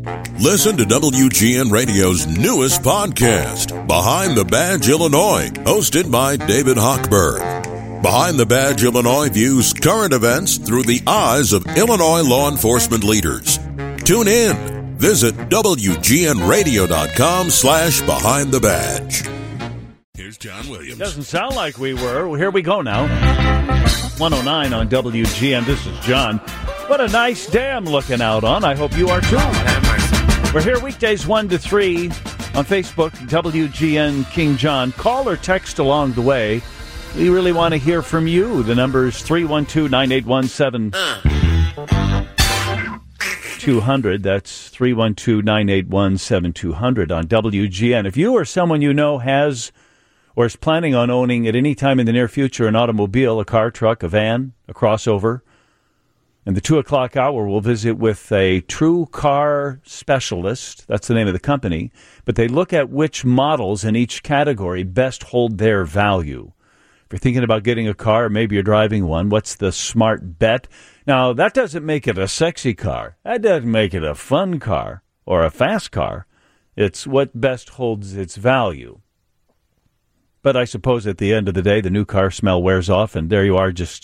Listen to WGN Radio's newest podcast, Behind the Badge Illinois, hosted by David Hochberg. Behind the Badge Illinois views current events through the eyes of Illinois law enforcement leaders. Tune in. Visit WGNRadio.com/Behind the Badge. Here's John Williams. Doesn't sound like we were. Well, here we go now. 109 on WGN. This is John. What a nice day I'm looking out on. I hope you are too. We're here weekdays 1 to 3 on Facebook, WGN King John. Call or text along the way. We really want to hear from you. The number is 312-981-7200. That's 312-981-7200 on WGN. If you or someone you know has or is planning on owning at any time in the near future an automobile, a car, truck, a van, a crossover, in the 2 o'clock hour, we'll visit with a True Car Specialist. That's the name of the company. But they look at which models in each category best hold their value. If you're thinking about getting a car, maybe you're driving one, what's the smart bet? Now, that doesn't make it a sexy car. That doesn't make it a fun car or a fast car. It's what best holds its value. But I suppose at the end of the day, the new car smell wears off, and there you are just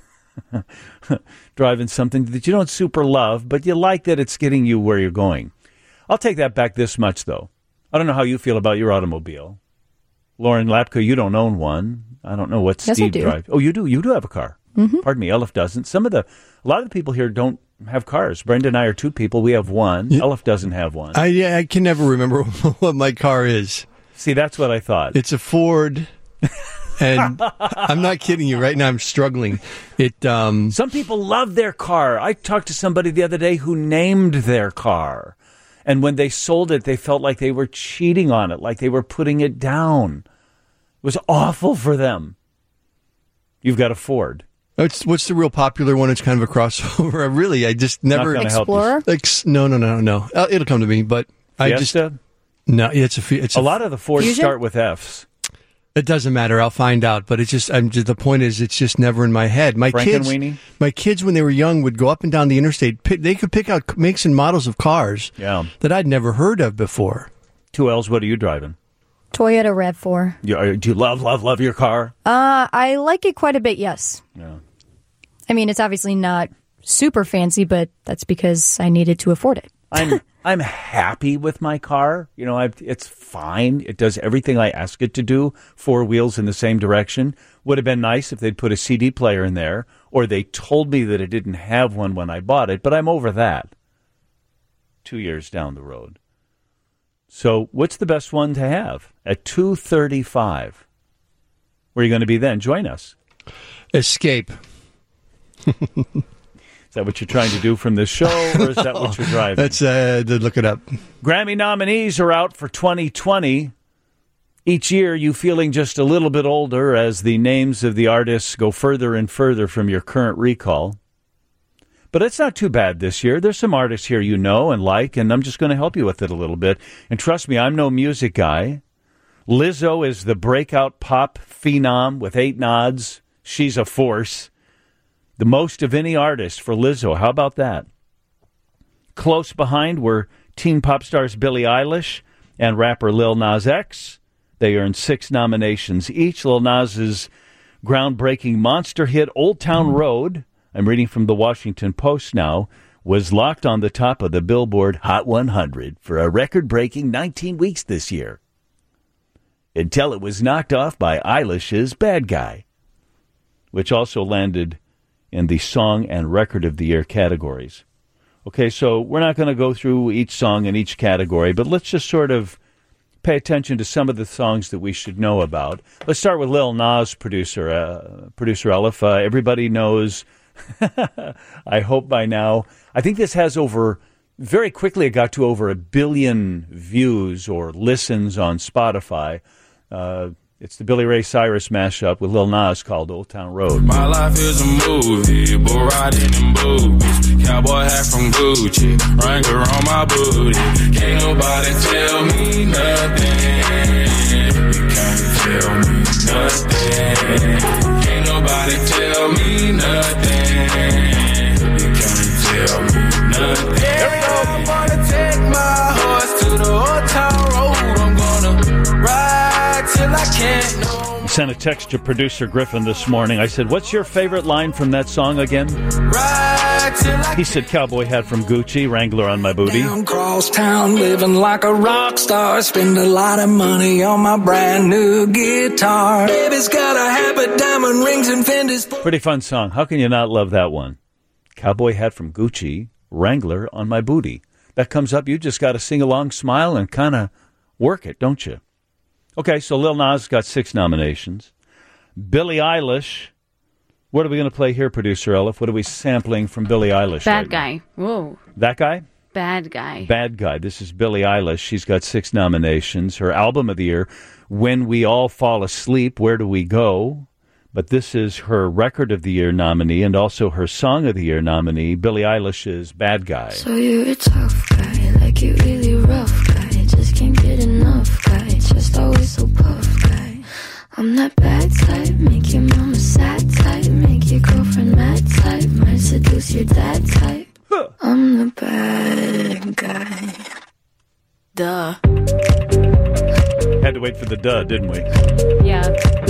driving something that you don't super love, but you like that it's getting you where you're going. I'll take that back this much, though. I don't know how you feel about your automobile. Lauren Lapka, you don't own one. I don't know what Steve drives. Oh, you do? You do have a car. Mm-hmm. Pardon me, Elif doesn't. A lot of the people here don't have cars. Brenda and I are two people. We have one. Yeah. Elif doesn't have one. I can never remember what my car is. See, that's what I thought. It's a Ford. And I'm not kidding you. Right now, I'm struggling. Some people love their car. I talked to somebody the other day who named their car. And when they sold it, they felt like they were cheating on it, like they were putting it down. It was awful for them. You've got a Ford. What's the real popular one? It's kind of a crossover. I just never... Explorer? No. It'll come to me, but Fiesta? No, it's a lot of the Fords Fusion? start with Fs. It doesn't matter. I'll find out. But it's just, the point is, it's just never in my head. My kids, when they were young, would go up and down the interstate. They could pick out makes and models of cars that I'd never heard of before. 2Ls, what are you driving? Toyota RAV4. Do you love your car? I like it quite a bit, yes. Yeah. I mean, it's obviously not super fancy, but that's because I needed to afford it. I'm happy with my car. You know, it's fine. It does everything I ask it to do. 4 wheels in the same direction. Would have been nice if they'd put a CD player in there, or they told me that it didn't have one when I bought it, but I'm over that 2 years down the road. So what's the best one to have? At 2:35. Where are you going to be then? Join us. Escape. Is that what you're trying to do from this show, or is that what you're driving? That's look it up. Grammy nominees are out for 2020. Each year, you feeling just a little bit older as the names of the artists go further and further from your current recall. But it's not too bad this year. There's some artists here you know and like, and I'm just going to help you with it a little bit. And trust me, I'm no music guy. Lizzo is the breakout pop phenom with 8 nods. She's a force. The most of any artist for Lizzo. How about that? Close behind were teen pop stars Billie Eilish and rapper Lil Nas X. They earned 6 nominations each. Lil Nas's groundbreaking monster hit Old Town Road, I'm reading from the Washington Post now, was locked on the top of the Billboard Hot 100 for a record-breaking 19 weeks this year, until it was knocked off by Eilish's Bad Guy, which also landed in the Song and Record of the Year categories. Okay, so we're not going to go through each song in each category, but let's just sort of pay attention to some of the songs that we should know about. Let's start with Lil Nas, producer Elif. Everybody knows, I hope by now, I think this has very quickly it got to over 1 billion views or listens on Spotify. It's the Billy Ray Cyrus mashup with Lil Nas called Old Town Road. My life is a movie, bull riding in boobies, cowboy hat from Gucci, Wrangler on my booty. Can't nobody tell me nothing. You can't tell me nothing. Can't nobody tell me nothing. You can't tell me nothing. I wanna take my Sent a text to producer Griffin this morning. I said, what's your favorite line from that song again? He said, cowboy hat from Gucci, Wrangler on my booty. Down cross town, living like a rock star. Spend a lot of money on my brand new guitar. Baby's got a habit, diamond rings and Fendi's. Pretty fun song. How can you not love that one? Cowboy hat from Gucci, Wrangler on my booty. That comes up, you just got to sing along, smile, and kind of work it, don't you? Okay, so Lil Nas got 6 nominations. Billie Eilish. What are we going to play here, Producer Elif? What are we sampling from Billie Eilish? Bad Guy. Whoa. That guy? Bad Guy. Bad Guy. This is Billie Eilish. She's got 6 nominations. Her album of the year, When We All Fall Asleep, Where Do We Go? But this is her record of the year nominee and also her song of the year nominee, Billie Eilish's Bad Guy. So you're a tough guy, like you really rough guy. Just can't get enough guy, just always so puff guy. I'm that bad type, make your mama sad type, make your girlfriend mad type, might seduce your dad type. I'm the bad guy. Duh. Had to wait for the duh, didn't we? Yeah.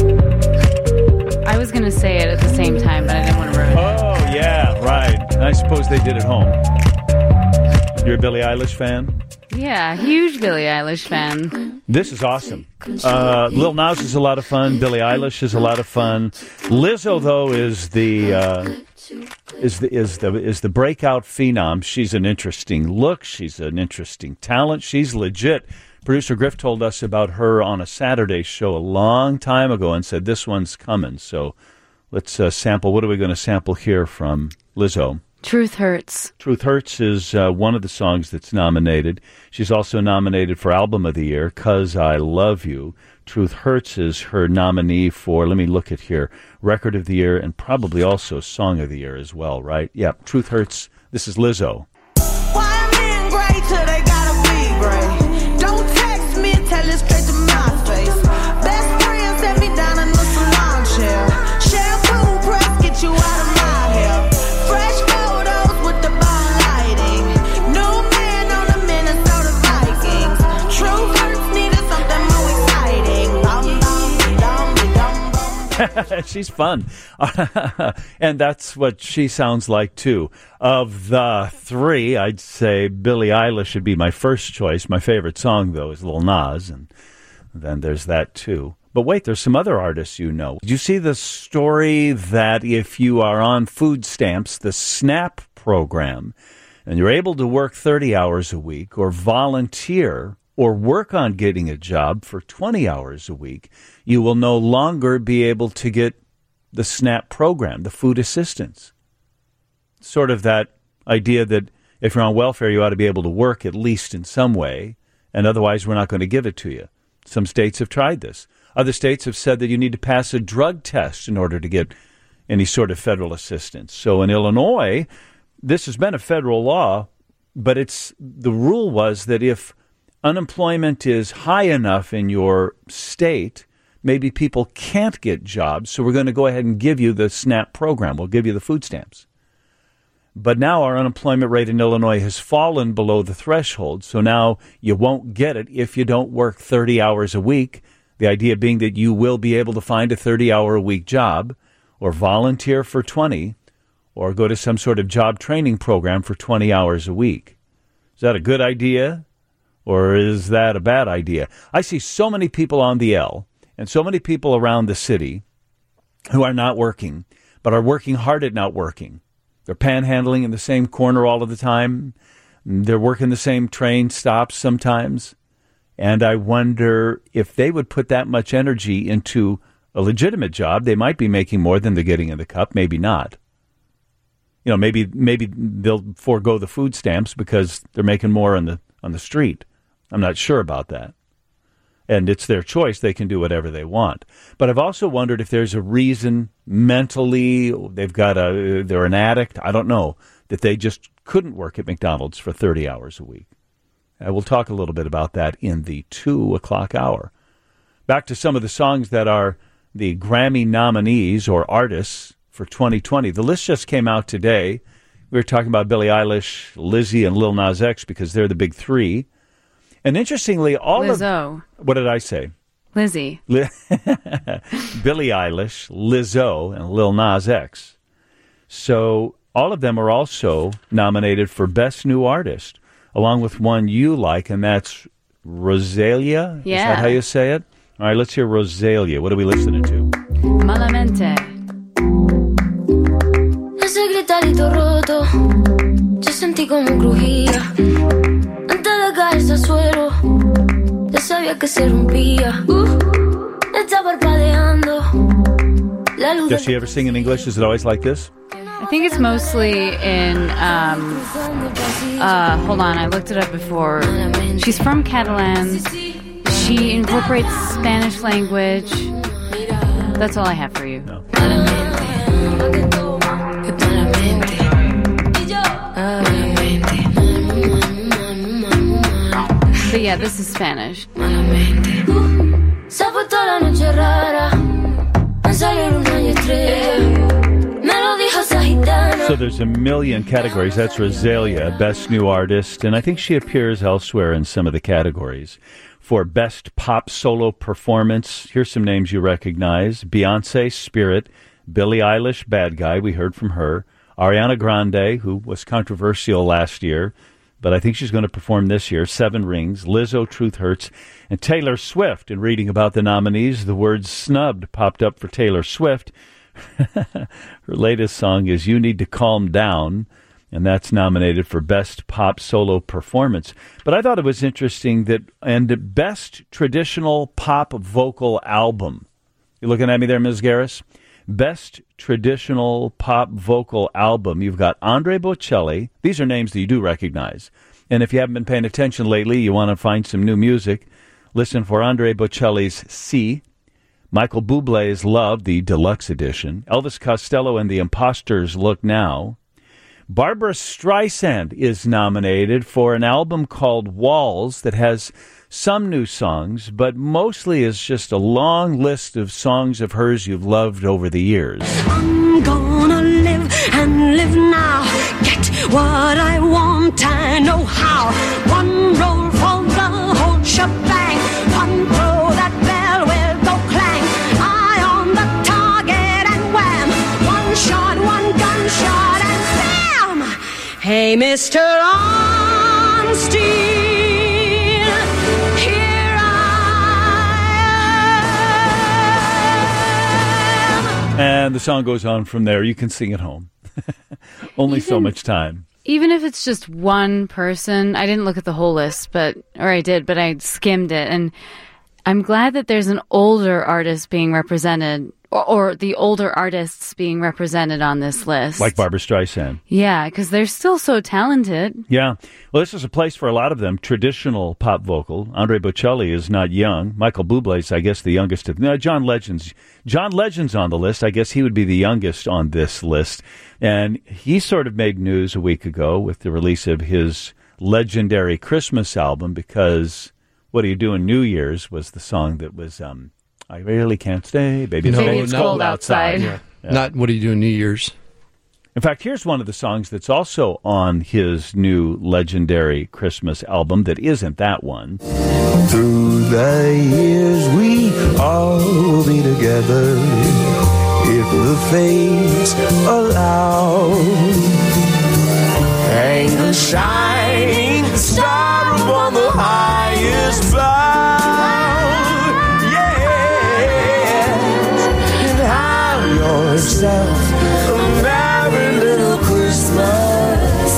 I was going to say it at the same time, but I didn't want to ruin it. Oh, yeah, right. I suppose they did at home. You're a Billie Eilish fan? Yeah, huge Billie Eilish fan. This is awesome. Lil Nas is a lot of fun. Billie Eilish is a lot of fun. Lizzo, though, is the breakout phenom. She's an interesting look. She's an interesting talent. She's legit. Producer Griff told us about her on a Saturday show a long time ago and said this one's coming. So let's sample. What are we going to sample here from Lizzo? Truth Hurts. Truth Hurts is one of the songs that's nominated. She's also nominated for Album of the Year, 'Cause I Love You. Truth Hurts is her nominee for, let me look at here, Record of the Year and probably also Song of the Year as well, right? Yeah, Truth Hurts. This is Lizzo. Why men great till they gotta be great? Don't text me, tell it straight to my face. Best friend set me down in the salon chair. Shampoo press, get you out of my hair. Fresh photos with the bomb lighting. New man on the Minnesota Vikings. True hurts needed something more exciting. She's fun. And that's what she sounds like, too. Of the 3, I'd say Billie Eilish should be my first choice. My favorite song, though, is Lil Nas, and then there's that, too. But wait, there's some other artists you know. Did you see the story that if you are on food stamps, the SNAP program, and you're able to work 30 hours a week or volunteer or work on getting a job for 20 hours a week, you will no longer be able to get the SNAP program, the food assistance. Sort of that idea that if you're on welfare, you ought to be able to work at least in some way, and otherwise we're not going to give it to you. Some states have tried this. Other states have said that you need to pass a drug test in order to get any sort of federal assistance. So in Illinois, this has been a federal law, but the rule was that if unemployment is high enough in your state, maybe people can't get jobs, so we're going to go ahead and give you the SNAP program. We'll give you the food stamps. But now our unemployment rate in Illinois has fallen below the threshold, so now you won't get it if you don't work 30 hours a week, the idea being that you will be able to find a 30-hour-a-week job or volunteer for 20 or go to some sort of job training program for 20 hours a week. Is that a good idea? Or is that a bad idea? I see so many people on the L and so many people around the city who are not working, but are working hard at not working. They're panhandling in the same corner all of the time. They're working the same train stops sometimes. And I wonder if they would put that much energy into a legitimate job, they might be making more than they're getting in the cup, maybe not. You know, maybe they'll forego the food stamps because they're making more on the street. I'm not sure about that. And it's their choice. They can do whatever they want. But I've also wondered if there's a reason mentally, they're an addict, I don't know, that they just couldn't work at McDonald's for 30 hours a week. We'll talk a little bit about that in the 2 o'clock hour. Back to some of the songs that are the Grammy nominees or artists for 2020. The list just came out today. We were talking about Billie Eilish, Lizzie, and Lil Nas X because they're the big 3. And interestingly, Lizzo. What did I say? Lizzie. Billie Eilish, Lizzo, and Lil Nas X. So all of them are also nominated for Best New Artist, along with one you like, and that's Rosalia? Yeah. Is that how you say it? All right, let's hear Rosalia. What are we listening to? Malamente. Ese gritarito roto, yo sentí como crujía. Antes de caerse al suelo, ya sabía que se rompía. Está parpadeando. Does she ever sing in English? Is it always like this? I think it's mostly in, hold on, I looked it up before. She's from Catalan. She incorporates Spanish language. That's all I have for you. No. But yeah, this is Spanish. So there's a million categories. That's Rosalia, Best New Artist, and I think she appears elsewhere in some of the categories. For Best Pop Solo Performance, here's some names you recognize. Beyonce, Spirit. Billie Eilish, Bad Guy, we heard from her. Ariana Grande, who was controversial last year, but I think she's going to perform this year. 7 Rings. Lizzo, Truth Hurts. And Taylor Swift. In reading about the nominees, the word snubbed popped up for Taylor Swift. Her latest song is You Need to Calm Down, and that's nominated for Best Pop Solo Performance. But I thought it was interesting that, and Best Traditional Pop Vocal Album. You looking at me there, Ms. Garris? Best Traditional Pop Vocal Album. You've got Andre Bocelli. These are names that you do recognize. And if you haven't been paying attention lately, you want to find some new music, listen for Andre Bocelli's C, Michael Bublé's Love, the deluxe edition, Elvis Costello and the Imposters' Look Now. Barbra Streisand is nominated for an album called Walls that has some new songs, but mostly is just a long list of songs of hers you've loved over the years. I'm gonna live and live now. Get what I want, I know how. One roll for the whole shebang. One throw, that bell will go clang. Eye on the target and wham. One shot, one gunshot and bam. Hey, Mr. Armstein. And the song goes on from there. You can sing at home. Only so much time. Even if it's just one person, I didn't look at the whole list, but I skimmed it. And I'm glad that there's an older artist being represented, or the older artists being represented on this list. Like Barbra Streisand. Yeah, because they're still so talented. Yeah. Well, this is a place for a lot of them. Traditional pop vocal. Andre Bocelli is not young. Michael Bublé's, I guess, the youngest of... No, John Legend's on the list. I guess he would be the youngest on this list. And he sort of made news a week ago with the release of his legendary Christmas album, because What Are You Doing New Year's was the song that was... I really can't stay. Baby, it's cold outside. Yeah. Not What Are You Doing New Year's. In fact, here's one of the songs that's also on his new legendary Christmas album that isn't that one. Through the years we all will be together if the fates allow. Hang a shining star upon the highest bough. Yourself a merry little Christmas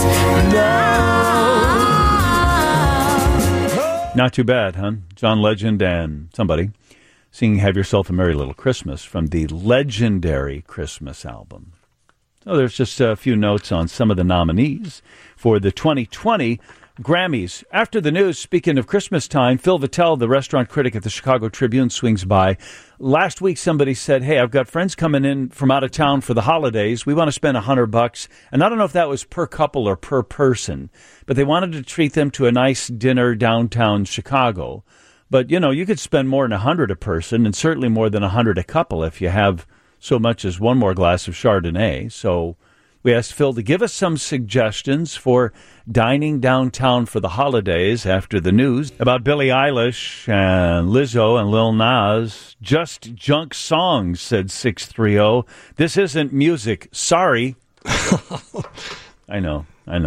now. Not too bad, huh? John Legend and somebody singing Have Yourself a Merry Little Christmas from the legendary Christmas album. So there's just a few notes on some of the nominees for the 2020 Grammys. After the news, speaking of Christmas time, Phil Vitale, the restaurant critic at the Chicago Tribune, swings by. Last week, somebody said, hey, I've got friends coming in from out of town for the holidays. We want to spend $100. And I don't know if that was per couple or per person, but they wanted to treat them to a nice dinner downtown Chicago. But, you know, you could spend more than $100 a person, and certainly more than $100 a couple if you have so much as one more glass of Chardonnay. So We asked Phil to give us some suggestions for dining downtown for the holidays after the news about Billie Eilish and Lizzo and Lil Nas. Just junk songs, said 630. This isn't music. Sorry. I know.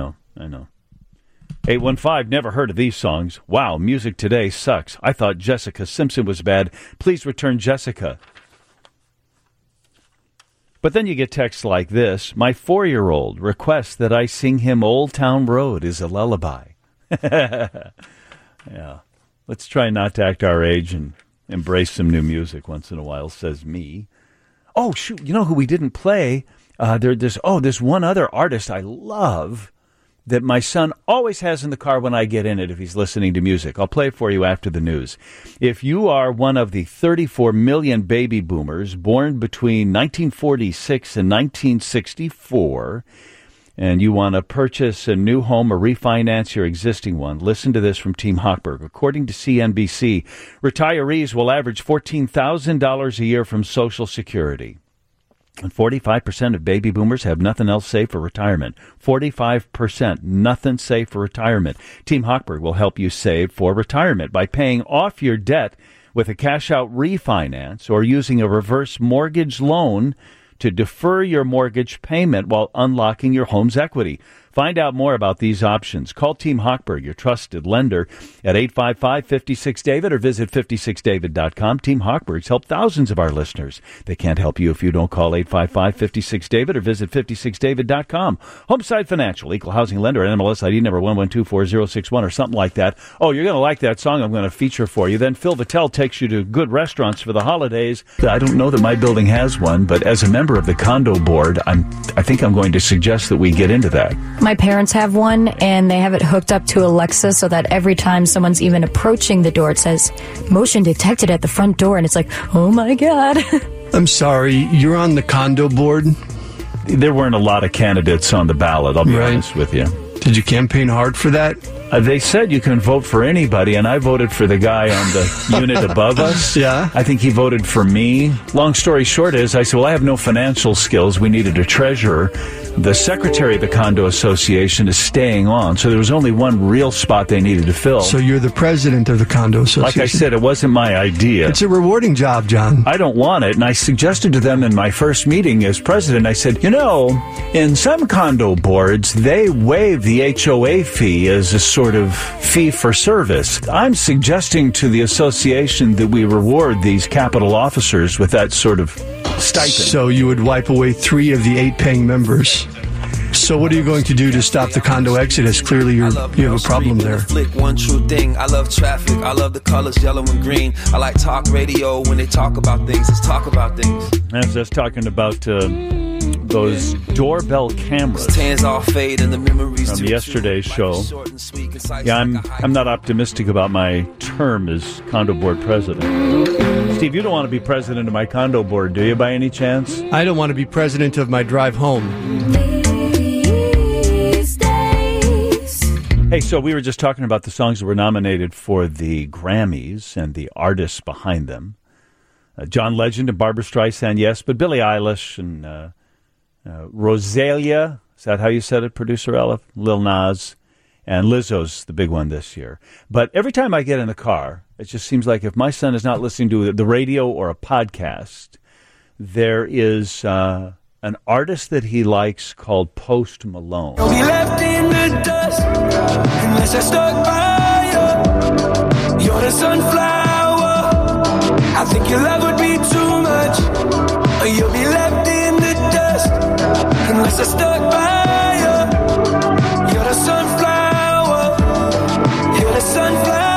815, never heard of these songs. Wow, music today sucks. I thought Jessica Simpson was bad. Please return Jessica. But then you get texts like this. My 4-year-old requests that I sing him Old Town Road is a lullaby. Yeah. Let's try not to act our age and embrace some new music once in a while, says me. Oh, shoot. You know who we didn't play? There's one other artist I love that my son always has in the car when I get in it if he's listening to music. I'll play it for you after the news. If you are one of the 34 million baby boomers born between 1946 and 1964, and you want to purchase a new home or refinance your existing one, listen to this from Team Hochberg. According to CNBC, retirees will average $14,000 a year from Social Security. And 45% of baby boomers have nothing else saved for retirement. 45%, nothing saved for retirement. Team Hochberg will help you save for retirement by paying off your debt with a cash-out refinance or using a reverse mortgage loan to defer your mortgage payment while unlocking your home's equity. Find out more about these options. Call Team Hochberg, your trusted lender, at 855-56-DAVID or visit 56david.com. Team Hochberg's helped thousands of our listeners. They can't help you if you don't call 855-56-DAVID or visit 56david.com. Homeside Financial, equal housing lender, NMLS ID number 1124061 or something like that. Oh, you're going to like that song I'm going to feature for you. Then Phil Vitale takes you to good restaurants for the holidays. I don't know that my building has one, but as a member of the condo board, I think I'm going to suggest that we get into that. My parents have one, and they have it hooked up to Alexa so that every time someone's even approaching the door, it says, motion detected at the front door, and it's like, oh my God. I'm sorry, you're on the condo board? There weren't a lot of candidates on the ballot, I'll be honest with you. Did you campaign hard for that? They said you can vote for anybody, and I voted for the guy on the unit above us. Yeah? I think he voted for me. Long story short is, I said, well, I have no financial skills. We needed a treasurer. The secretary of the condo association is staying on, so there was only one real spot they needed to fill. So you're the president of the condo association? Like I said, it wasn't my idea. It's a rewarding job, John. I don't want it, and I suggested to them in my first meeting as president, I said, in some condo boards, they waive the HOA fee as a sort of fee for service. I'm suggesting to the association that we reward these capital officers with that sort of stipend. So you would wipe away 3 of the 8 paying members. So what are you going to do to stop the condo exodus? Clearly you have a problem there. One true thing. I love traffic. I love the colors yellow and green. I like talk radio when they talk about things. Let's talk about things. As I was talking about those doorbell cameras from yesterday's show. Yeah, I'm not optimistic about my term as condo board president. Steve, you don't want to be president of my condo board, do you, by any chance? I don't want to be president of my drive home. Hey, so we were just talking about the songs that were nominated for the Grammys and the artists behind them. John Legend and Barbra Streisand, yes, but Billie Eilish and Rosalia, is that how you said it, Producer Ella? Lil Nas, and Lizzo's the big one this year. But every time I get in the car, it just seems like if my son is not listening to the radio or a podcast, there is an artist that he likes called Post Malone. You'll be left in the dust unless I stuck by you. You're the sunflower. I think your love would be too much. You'll be left in the dust unless I stuck by you. You're the sunflower. You're the sunflower.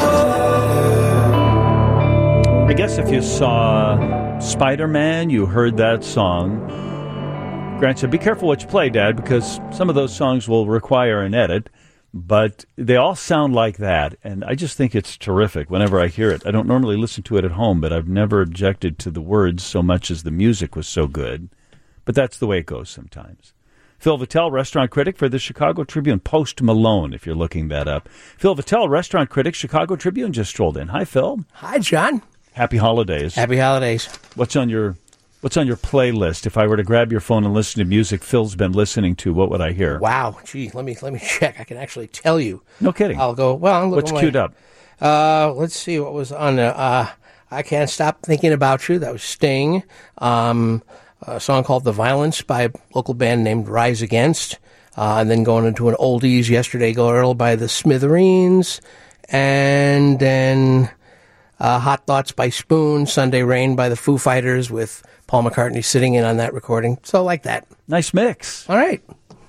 I guess if you saw Spider-Man, you heard that song. Grant said, be careful what you play, Dad, because some of those songs will require an edit, but they all sound like that, and I just think it's terrific whenever I hear it. I don't normally listen to it at home, but I've never objected to the words so much as the music was so good, but that's the way it goes sometimes. Phil Vitale, restaurant critic for the Chicago Tribune. Post Malone, if you're looking that up. Phil Vitale, restaurant critic, Chicago Tribune, just strolled in. Hi, Phil. Hi, John. Happy holidays. Happy holidays. What's on your What's on your playlist? If I were to grab your phone and listen to music Phil's been listening to, what would I hear? Wow. Gee, let me check. I can actually tell you. No kidding. I'll go, well, what's queued up? Let's see what was on I Can't Stop Thinking About You. That was Sting. A song called The Violence by a local band named Rise Against. And then going into an oldies, Yesterday Girl by the Smithereens. And then Hot Thoughts by Spoon, Sunday Rain by the Foo Fighters with Paul McCartney sitting in on that recording. So like that. Nice mix. All right.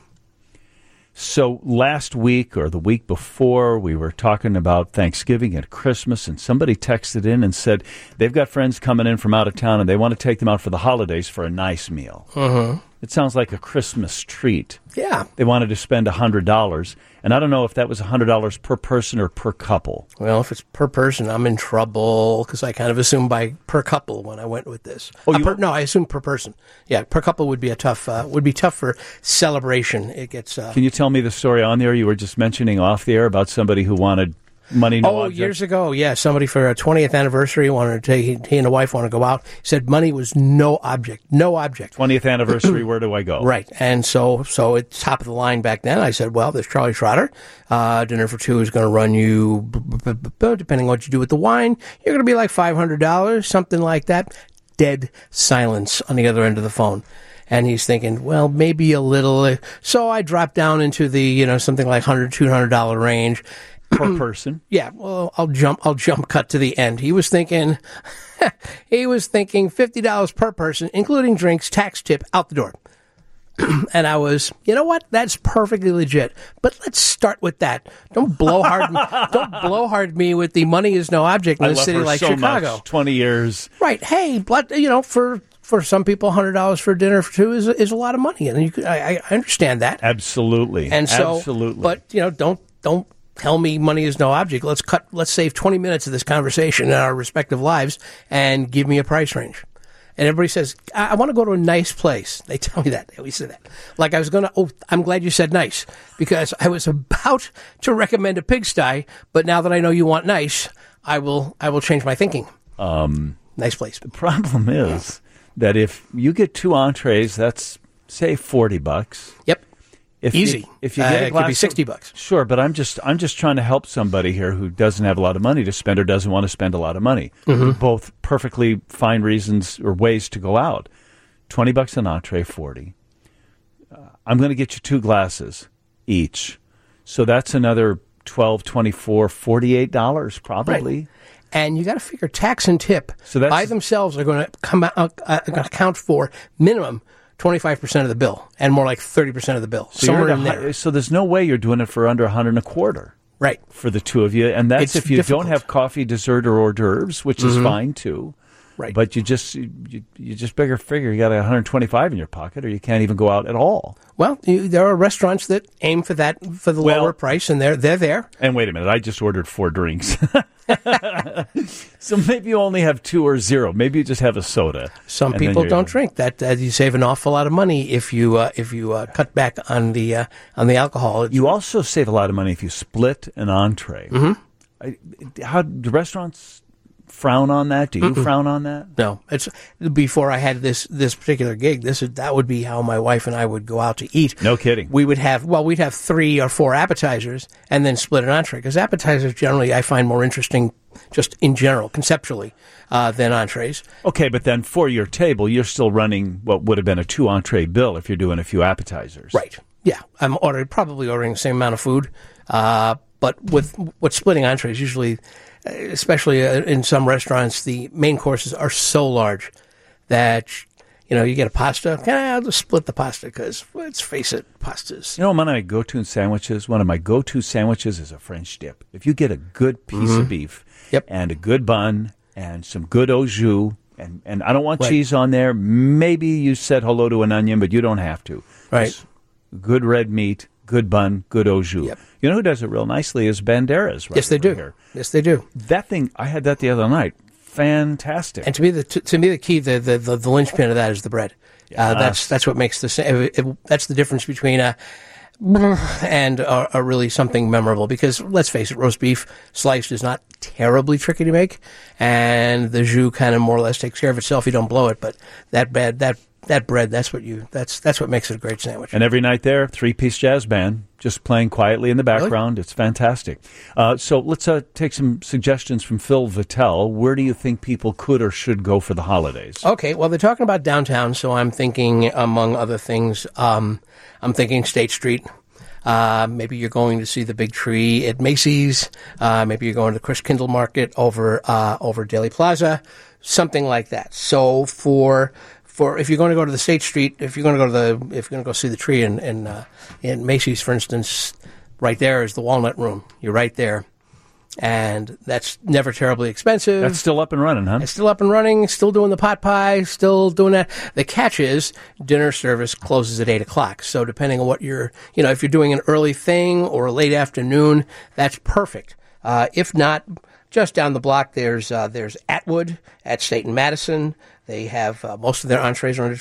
So last week or the week before, we were talking about Thanksgiving and Christmas, and somebody texted in and said they've got friends coming in from out of town and they want to take them out for the holidays for a nice meal. Mm-hmm. It sounds like a Christmas treat. Yeah. They wanted to spend $100, and I don't know if that was $100 per person or per couple. Well, if it's per person, I'm in trouble because I kind of assumed by per couple when I went with this. Oh, no, I assumed per person. Yeah, per couple would be a tough for celebration. It gets. Can you tell me the story on there you were just mentioning off the air about somebody who wanted money, no object? Years ago, yeah. Somebody for a 20th anniversary wanted to take, he and a wife wanted to go out. He said money was no object. 20th anniversary, where do I go? Right. And so it's top of the line back then. I said, well, there's Charlie Trotter. Dinner for two is going to run you, depending on what you do with the wine, you're going to be like $500, something like that. Dead silence on the other end of the phone. And he's thinking, well, maybe a little. So I dropped down into the, something like $100, $200 range. Per person? Yeah, well, I'll jump cut to the end. He was thinking $50 per person, including drinks, tax tip, out the door. And I was, you know what? That's perfectly legit. But let's start with that. Don't blowhard me with the money is no object in a city like Chicago. Much. 20 years. Right. Hey, but for some people, $100 for dinner for two is a lot of money, and I understand that. Absolutely. And so, absolutely. But don't tell me money is no object. Let's save 20 minutes of this conversation in our respective lives and give me a price range. And everybody says, I want to go to a nice place. They tell me that. They always say that. Like I was going to, I'm glad you said nice, because I was about to recommend a pigsty, but now that I know you want nice, I will change my thinking. Nice place. The problem is that if you get two entrees, that's, say, $40. Yep. Easy. If you get a glass, it could be $60. Sure, but I'm just trying to help somebody here who doesn't have a lot of money to spend or doesn't want to spend a lot of money. Mm-hmm. Both perfectly fine reasons or ways to go out. $20 an entree, $40. I'm going to get you two glasses each, so that's another $12, $24, $48 probably. Right. And you got to figure tax and tip by themselves are going to come out, account for minimum 25% of the bill, and more like 30% of the bill. So somewhere in there. So there's no way you're doing it for under $125. Right. For the two of you. And that's if you don't have coffee, dessert, or hors d'oeuvres, which is fine too. Right. But you just figure you got $125 in your pocket, or you can't even go out at all. Well, there are restaurants that aim for that, for the lower price, and they're there. And wait a minute, I just ordered 4 drinks. So maybe you only have 2 or 0. Maybe you just have a soda. Some people don't drink. That you save an awful lot of money if you cut back on the alcohol. You also save a lot of money if you split an entree. Mm-hmm. How do restaurants frown on that? Do you frown on that? No. It's before I had this particular gig. That would be how my wife and I would go out to eat. No kidding. We'd have 3 or 4 appetizers and then split an entree, because appetizers generally I find more interesting just in general, conceptually, than entrees. Okay, but then for your table, you're still running what would have been a 2 entree bill if you're doing a few appetizers. Right. Yeah. I'm probably ordering the same amount of food, but with splitting entrees, usually, especially in some restaurants, the main courses are so large that, you get a pasta. I'll just split the pasta because, let's face it, pastas. One of my go-to sandwiches is a French dip. If you get a good piece of beef and a good bun and some good au jus, and I don't want cheese on there. Maybe you said hello to an onion, but you don't have to. Right. Just good red meat, good bun, good au jus. Yep. You know who does it real nicely is Banderas. Right. Yes, they do. Here. Yes, they do. That thing, I had that the other night. Fantastic. And to me, the key, the linchpin of that is the bread. That's what makes that's the difference between and are really something memorable. Because let's face it, roast beef sliced is not terribly tricky to make, and the jus kind of more or less takes care of itself. You don't blow it, but that bread, that's what makes it a great sandwich. And every night there, 3-piece jazz band just playing quietly in the background. Really? It's fantastic. So let's take some suggestions from Phil Vitale. Where do you think people could or should go for the holidays? Okay, well, they're talking about downtown, so I'm thinking, among other things, I'm thinking State Street. Maybe you're going to see the big tree at Macy's. Maybe you're going to the Chris Kindle Market over Daly Plaza, something like that. So for if you're going to go to the State Street, if you're going to go see the tree in Macy's, for instance, right there is the Walnut Room. You're right there. And that's never terribly expensive. That's still up and running, huh? It's still up and running, still doing the pot pie, still doing that. The catch is dinner service closes at 8 o'clock. So depending on what if you're doing an early thing or a late afternoon, that's perfect. If not, just down the block, there's Atwood at State and Madison. They have most of their entrees are under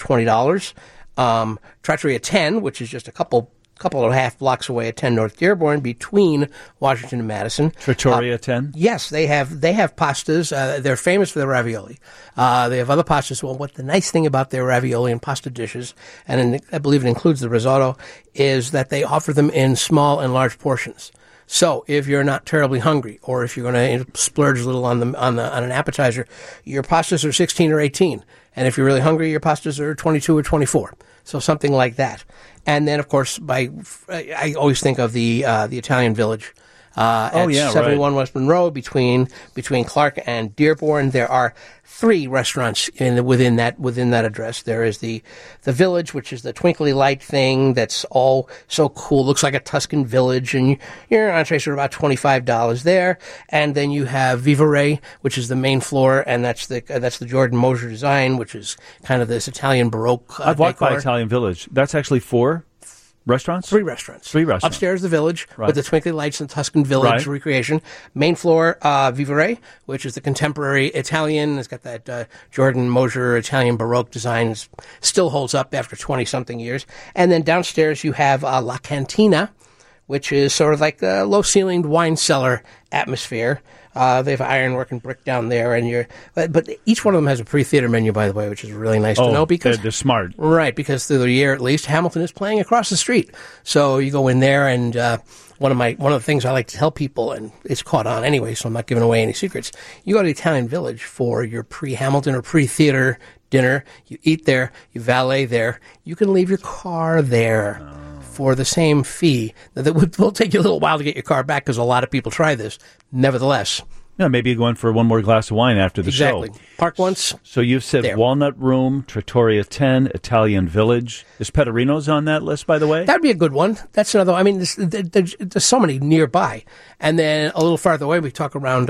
$20. Trattoria 10, which is just a couple and a half blocks away at 10 North Dearborn, between Washington and Madison. Trattoria 10? Yes, they have pastas. They're famous for their ravioli. They have other pastas. Well, what the nice thing about their ravioli and pasta dishes, and I believe it includes the risotto, is that they offer them in small and large portions. So if you're not terribly hungry, or if you're going to splurge a little on an appetizer, your pastas are 16 or 18. And if you're really hungry, your pastas are 22 or 24. So something like that. And then, of course, I always think of the Italian Village. At 71 West Monroe, between Clark and Dearborn. There are 3 restaurants within that address. There is the Village, which is the twinkly light thing that's all so cool, looks like a Tuscan village, and your entrees are about $25 there. And then you have Viva Re, which is the main floor, and that's the Jordan Mosier design, which is kind of this Italian Baroque. I've walked by Italian Village. That's actually 4 restaurants? 3 restaurants. 3 restaurants. Upstairs, the Village, with the twinkly lights and Tuscan Village recreation. Main floor, Viva Re, which is the contemporary Italian. It's got that Jordan Mosier Italian Baroque design. Still holds up after 20-something years. And then downstairs, you have La Cantina, which is sort of like a low-ceilinged wine cellar atmosphere. They have ironwork and brick down there, but each one of them has a pre-theater menu, by the way, which is really nice to know, because they're smart, right? Because through the year, at least, Hamilton is playing across the street, so you go in there, and one of the things I like to tell people, and it's caught on anyway, so I'm not giving away any secrets. You go to the Italian Village for your pre-Hamilton or pre-theater dinner. You eat there, you valet there. You can leave your car there. For the same fee. That will take you a little while to get your car back, because a lot of people try this. Nevertheless. Yeah, maybe you go in for one more glass of wine after the show. Park once. So you've said there. Walnut Room, Trattoria 10, Italian Village. Is Pedrino's on that list, by the way? That would be a good one. That's another. I mean, there's so many nearby. And then a little farther away, we talk about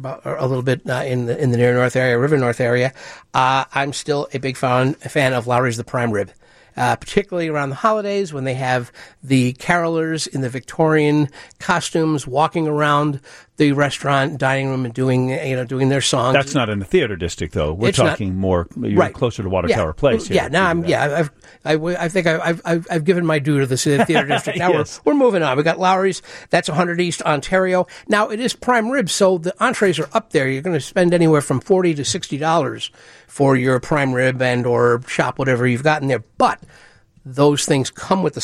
a little bit in the near north area, River North area. I'm still a big fan of Lowry's The Prime Rib. Particularly around the holidays, when they have the carolers in the Victorian costumes walking around the restaurant dining room and doing their songs. That's not in the theater district, though. We're talking more. You're closer to Water Tower Place. Here. Yeah, now I think I've given my due to the theater district. Now yes. we're moving on. We got Lowry's. That's 100 East Ontario. Now it is prime rib, so the entrees are up there. You're going to spend anywhere from $40 to $60 for your prime rib and or shop whatever you've got in there, but those things come with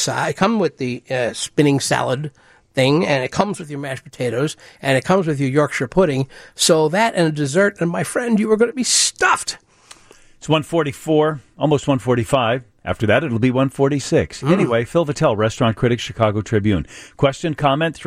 the spinning salad thing, and it comes with your mashed potatoes, and it comes with your Yorkshire pudding. So that and a dessert, and my friend, you are going to be stuffed. It's 1:44, almost 1:45. After that, it'll be 1:46. Anyway, Phil Vitale, restaurant critic, Chicago Tribune. Question, comment,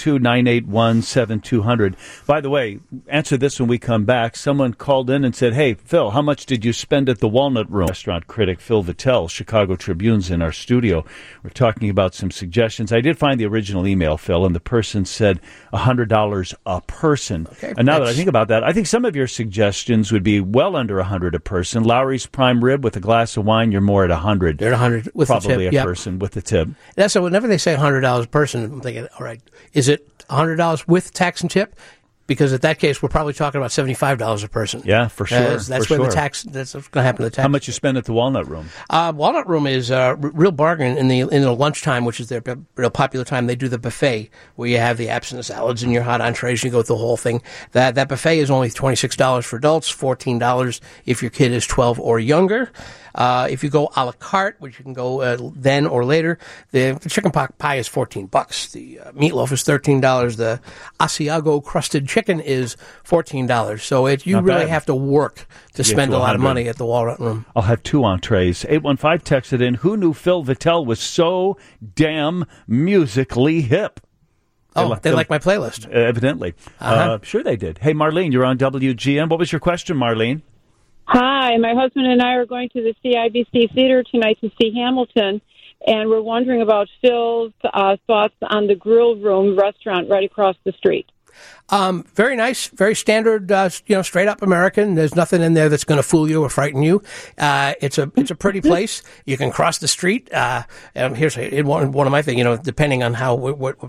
312-981-7200. By the way, answer this when we come back. Someone called in and said, hey, Phil, how much did you spend at the Walnut Room? Restaurant critic Phil Vitale, Chicago Tribune's in our studio. We're talking about some suggestions. I did find the original email, Phil, and the person said $100 a person. Okay, and now that I think about that, I think some of your suggestions would be well under $100 a person. Lowry's prime rib with a glass of wine, you're more at $100. They're at $100 with probably the tip. a person with the tip. That's so. Whenever they say $100 a person, I'm thinking, all right, is it $100 with tax and tip? Because at that case, we're probably talking about $75 a person. Yeah, for sure. That's where the tax. That's what's going to happen to the tax. How much you spend at the Walnut Room? Walnut Room is a real bargain in the lunchtime, which is their real popular time. They do the buffet where you have the absinthe salads and your hot entrees. You go with the whole thing. That buffet is only $26 for adults, $14 if your kid is 12 or younger. If you go a la carte, which you can go then or later, the chicken pot pie is $14. The meatloaf is $13. The Asiago crusted chicken is $14. So you Not really bad. have to work to spend a lot of money at the Walnut Room. I'll have 2 entrees. 815 texted in, who knew Phil Vitale was so damn musically hip? They like my playlist. Evidently. Sure they did. Hey, Marlene, you're on WGN. What was your question, Marlene? Hi, my husband and I are going to the CIBC Theater tonight to see Hamilton, and we're wondering about Phil's thoughts on the Grill Room restaurant right across the street. Very nice, very standard, straight up American. There's nothing in there that's going to fool you or frighten you. It's a pretty place. You can cross the street. Here's one of my things. Depending on how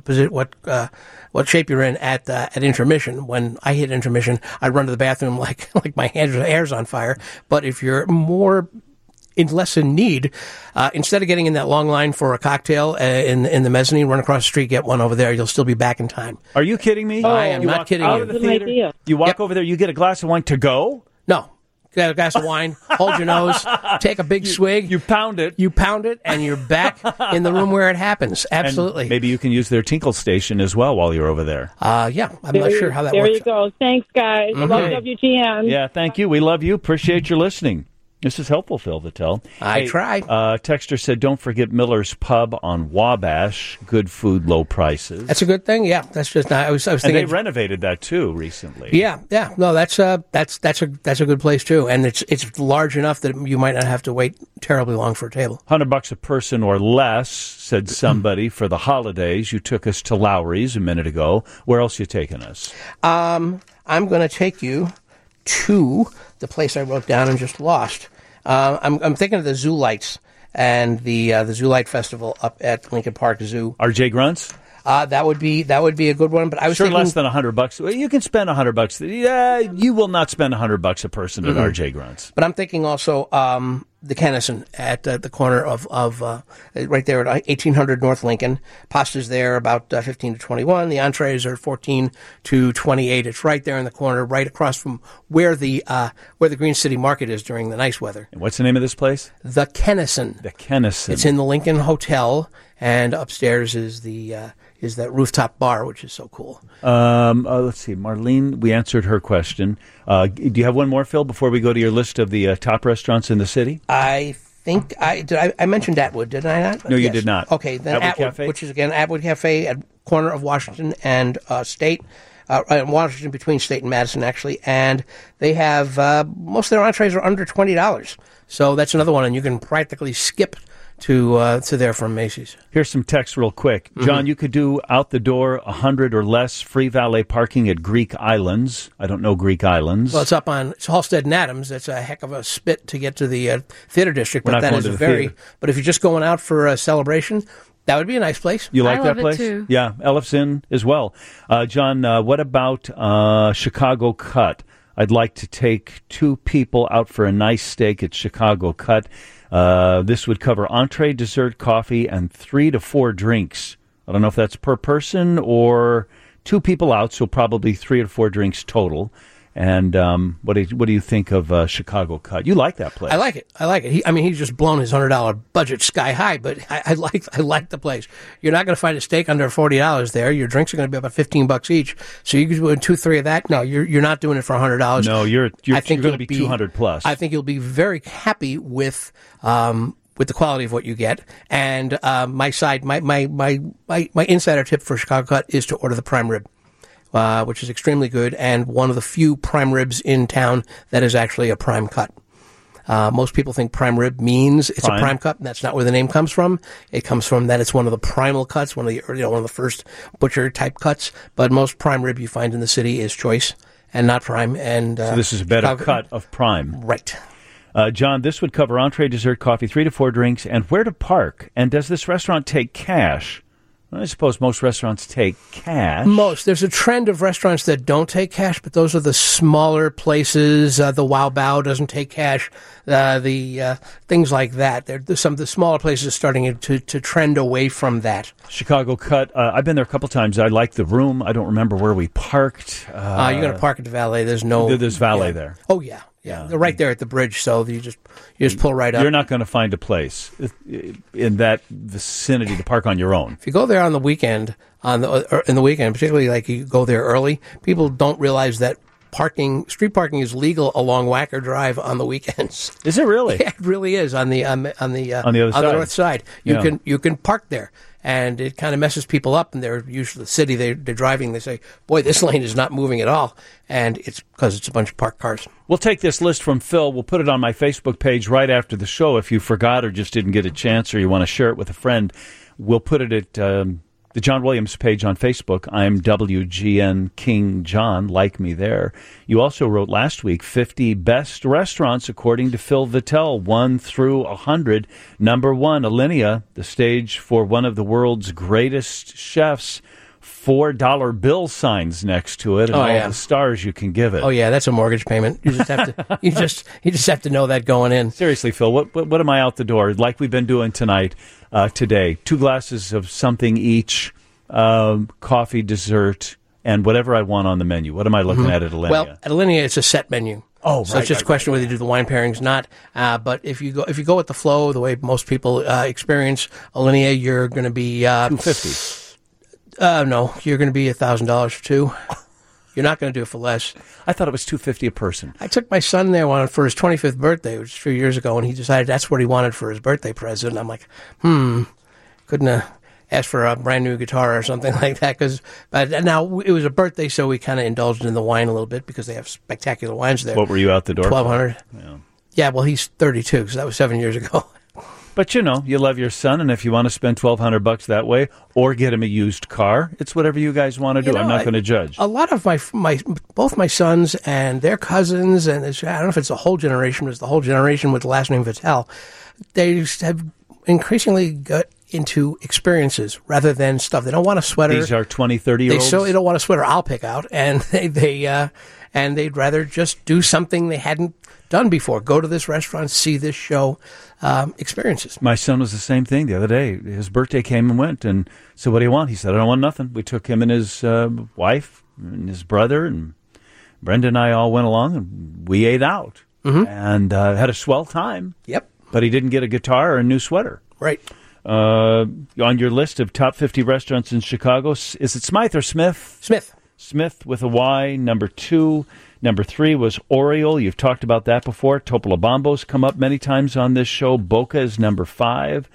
what shape you're in at intermission. When I hit intermission, I run to the bathroom like my hair's on fire. But if you're less in need, instead of getting in that long line for a cocktail in the mezzanine, run across the street, get one over there. You'll still be back in time. Are you kidding me? I am not kidding out you. Of the theater, you walk over there, you get a glass of wine to go? No. Get a glass of wine, hold your nose, take a big swig. You pound it. And you're back in the room where it happens. Absolutely. And maybe you can use their tinkle station as well while you're over there. Yeah, I'm not sure how that works. There you go. Thanks, guys. I love WGN. Yeah, thank you. We love you. Appreciate your listening. This is helpful, Phil Vitale. I try. Texter said, don't forget Miller's Pub on Wabash. Good food, low prices. That's a good thing. Yeah, that's just. I was thinking. And they renovated that too recently. Yeah. No, that's a good place too, and it's large enough that you might not have to wait terribly long for a table. $100 a person or less, said somebody, for the holidays. You took us to Lowry's a minute ago. Where else are you taking us? I'm going to take you to the place I wrote down and just lost. I'm thinking of the Zoo Lights and the Zoo Light Festival up at Lincoln Park Zoo. RJ Grunts? That would be a good one. But I was thinking less than $100. Well, you can spend $100. Yeah, you will not spend $100 a person at RJ Grunts. But I'm thinking also the Kennison at the corner of right there at 1800 North Lincoln. Pasta's there about 15 to 21. The entrees are 14 to 28. It's right there in the corner, right across from where the Green City Market is during the nice weather. And what's the name of this place? The Kennison. The Kennison. It's in the Lincoln Hotel, and upstairs is that rooftop bar, which is so cool. Let's see. Marlene, we answered her question. Do you have one more, Phil, before we go to your list of the top restaurants in the city? I think I mentioned Atwood, did I not? No, you did not. Okay, then Atwood Cafe? Which is, again, Atwood Cafe at corner of Washington and State. Washington between State and Madison, actually. And they have, most of their entrees are under $20. So that's another one, and you can practically skip to there from Macy's. Here's some text real quick. John, you could do out the door 100 or less free valet parking at Greek Islands. I don't know Greek Islands. Well, it's Halstead and Adams. It's a heck of a spit to get to the theater district, but that is but if you're just going out for a celebration, that would be a nice place. You like I that love place? It too. Yeah, Elif's in as well. John, what about Chicago Cut? I'd like to take 2 people out for a nice steak at Chicago Cut. This would cover entree, dessert, coffee, and 3 to 4 drinks. I don't know if that's per person or 2 people out, so probably 3 to 4 drinks total. And what do you think of Chicago Cut? You like that place? I like it. He's just blown his $100 budget sky high, but I like the place. You're not going to find a steak under $40 there. Your drinks are going to be about $15 each. So you can do 2, 3 of that. No, you're not doing it for $100. No, you're going to be 200 plus. I think you'll be very happy with the quality of what you get. And my insider tip for Chicago Cut is to order the prime rib. Which is extremely good, and one of the few prime ribs in town that is actually a prime cut. Most people think prime rib means it's a prime cut, and that's not where the name comes from. It comes from that it's one of the primal cuts, one of the first butcher type cuts. But most prime rib you find in the city is choice and not prime. And so this is a better cut of prime, right? John, this would cover entree, dessert, coffee, 3 to 4 drinks, and where to park. And does this restaurant take cash? I suppose most restaurants take cash. There's a trend of restaurants that don't take cash, but those are the smaller places. The Wow Bao doesn't take cash. The things like that. Some of the smaller places are starting to trend away from that. Chicago Cut. I've been there a couple times. I like the room. I don't remember where we parked. You're going to park at the valet. There's valet there. Oh yeah. Yeah, they're right there at the bridge, so you just pull right up. You're not going to find a place in that vicinity to park on your own. If you go there on the weekend, in the weekend, particularly like you go there early, people don't realize that street parking is legal along Wacker Drive on the weekends. Is it really? Yeah, it really is on the north side. You can park there. And it kind of messes people up, and they're usually the city they're driving. They say, boy, this lane is not moving at all. And it's because it's a bunch of parked cars. We'll take this list from Phil. We'll put it on my Facebook page right after the show. If you forgot or just didn't get a chance or you want to share it with a friend, we'll put it at the John Williams page on Facebook. I'm WGN King John. Like me there. You also wrote last week 50 best restaurants according to Phil Vitale, 1 through 100. Number 1, Alinea, the stage for one of the world's greatest chefs. $4 bill signs next to it, and all the stars you can give it. Oh yeah, that's a mortgage payment. You just have to you just have to know that going in. Seriously, Phil, what am I out the door like we've been doing tonight? Today, 2 glasses of something each, coffee, dessert, and whatever I want on the menu. What am I looking at Alinea? Well, at Alinea, it's a set menu. Oh, so it's just a question whether you do the wine pairings, not. But if you go with the flow, the way most people experience Alinea, you're going to be $250. No, you're going to be $1,000 for 2. You're not going to do it for less. I thought it was $250 a person. I took my son there for his 25th birthday, which was a few years ago, and he decided that's what he wanted for his birthday present. And I'm like, couldn't have asked for a brand new guitar or something like that. But now it was a birthday, so we kind of indulged in the wine a little bit because they have spectacular wines there. What were you out the door? $1,200. Yeah, well, he's 32, so that was 7 years ago. But, you love your son, and if you want to spend $1,200 that way or get him a used car, it's whatever you guys want to do. I'm not going to judge. A lot of both my sons and their cousins, and I don't know if it's the whole generation, but it's the whole generation with the last name Vitale, they have increasingly got into experiences rather than stuff. They don't want a sweater. These are 20, 30-year-olds? They don't want a sweater I'll pick out, and they'd rather just do something they hadn't done before. Go to this restaurant, see this show, experiences. My son was the same thing the other day. His birthday came and went, and so what do you want? He said, I don't want nothing. We took him and his wife and his brother, and Brenda and I all went along, and we ate out and had a swell time. Yep. But he didn't get a guitar or a new sweater. Right. On your list of top 50 restaurants in Chicago, is it Smythe or Smith? Smith. Smith with a Y, number 2. Number 3 was Oriole. You've talked about that before. Topolobambo's come up many times on this show. Boca is number 5.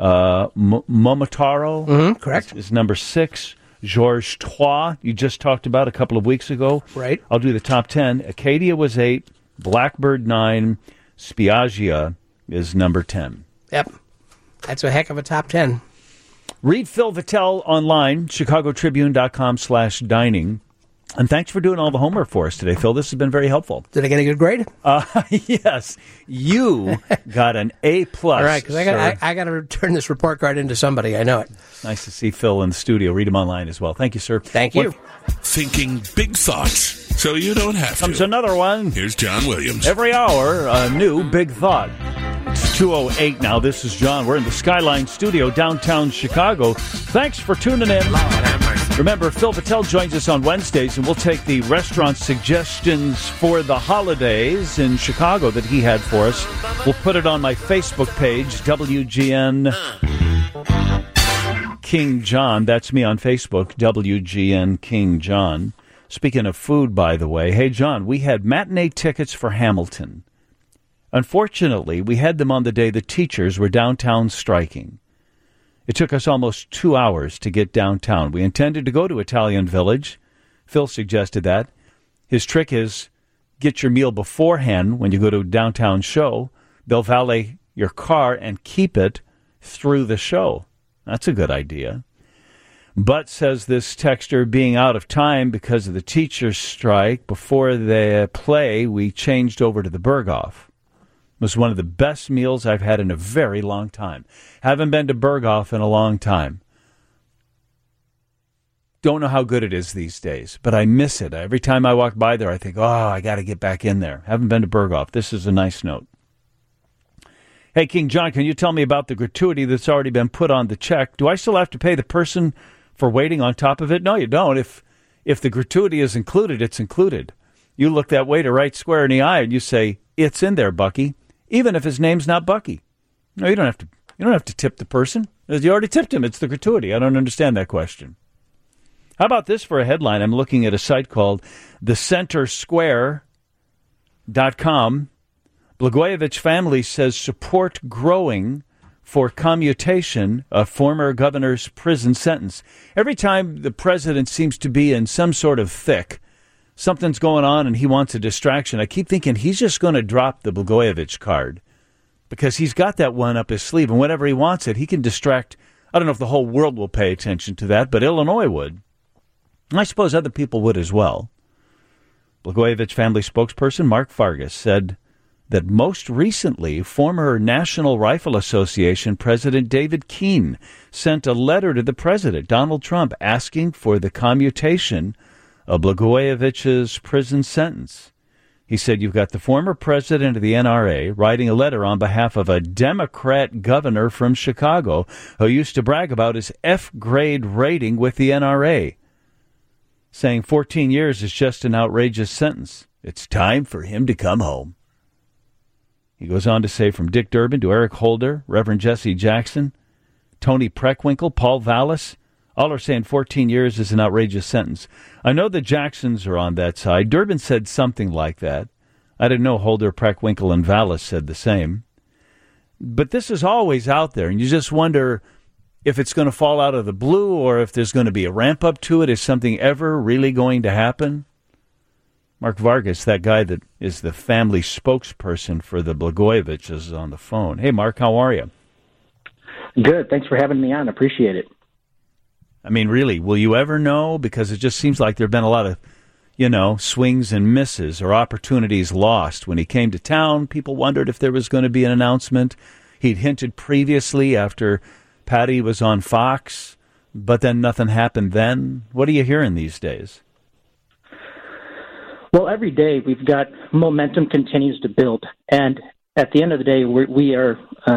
Momotaro correct. is number 6. Georges Trois, you just talked about a couple of weeks ago. Right. I'll do the top 10. Acadia was 8. Blackbird 9. Spiaggia is number 10. Yep. That's a heck of a top 10. Read Phil Vitale online, chicagotribune.com/dining. And thanks for doing all the homework for us today, Phil. This has been very helpful. Did I get a good grade? Yes. You got an A+. All right, because I got to turn this report card into somebody. I know it. Nice to see Phil in the studio. Read him online as well. Thank you, sir. Thank you. Thinking big thoughts so you don't have to. Comes another one. Here's John Williams. Every hour, a new big thought. It's 2:08 now. This is John. We're in the Skyline Studio, downtown Chicago. Thanks for tuning in. Remember, Phil Vitale joins us on Wednesdays, and we'll take the restaurant suggestions for the holidays in Chicago that he had for us. We'll put it on my Facebook page, WGN King John. That's me on Facebook, WGN King John. Speaking of food, by the way, hey, John, we had matinee tickets for Hamilton. Unfortunately, we had them on the day the teachers were downtown striking. It took us almost 2 hours to get downtown. We intended to go to Italian Village. Phil suggested that. His trick is get your meal beforehand when you go to a downtown show. They'll valet your car and keep it through the show. That's a good idea. But, says this texter, being out of time because of the teacher's strike, before the play, we changed over to the Berghoff. It was one of the best meals I've had in a very long time. Haven't been to Berghoff in a long time. don't know how good it is these days, but I miss it. Every time I walk by there, I think, I got to get back in there. Haven't been to Berghoff. This is a nice note. Hey, King John, can you tell me about the gratuity that's already been put on the check? Do I still have to pay the person for waiting on top of it? No, you don't. If the gratuity is included, it's included. You look that waiter right square in the eye and you say, it's in there, Bucky, even if his name's not Bucky. No, you don't have to tip the person. You already tipped him. It's the gratuity. I don't understand that question. How about this for a headline? I'm looking at a site called thecentersquare.com. Blagojevich family says support growing for commutation of former governor's prison sentence. Every time the president seems to be in some sort of thick, something's going on and he wants a distraction, I keep thinking he's just going to drop the Blagojevich card because he's got that one up his sleeve, and whenever he wants it, he can distract. I don't know if the whole world will pay attention to that, but Illinois would. I suppose other people would as well. Blagojevich family spokesperson Mark Vargas said that most recently, former National Rifle Association President David Keene sent a letter to the president, Donald Trump, asking for the commutation of Blagojevich's prison sentence. He said, you've got the former president of the NRA writing a letter on behalf of a Democrat governor from Chicago who used to brag about his F-grade rating with the NRA, saying 14 years is just an outrageous sentence. It's time for him to come home. He goes on to say, from Dick Durbin to Eric Holder, Reverend Jesse Jackson, Tony Preckwinkle, Paul Vallis, all are saying 14 years is an outrageous sentence. I know the Jacksons are on that side. Durbin said something like that. I didn't know Holder, Preckwinkle, and Vallis said the same. But this is always out there, and you just wonder if it's going to fall out of the blue or if there's going to be a ramp-up to it. Is something ever really going to happen? Mark Vargas, that guy that is the family spokesperson for the Blagojeviches, is on the phone. Hey, Mark, how are you? Good. Thanks for having me on. Appreciate it. I mean, really, will you ever know? Because it just seems like there have been a lot of, swings and misses or opportunities lost. When he came to town, people wondered if there was going to be an announcement. He'd hinted previously after Patty was on Fox, but then nothing happened then. What are you hearing these days? Well, every day we've got momentum continues to build, and at the end of the day, we are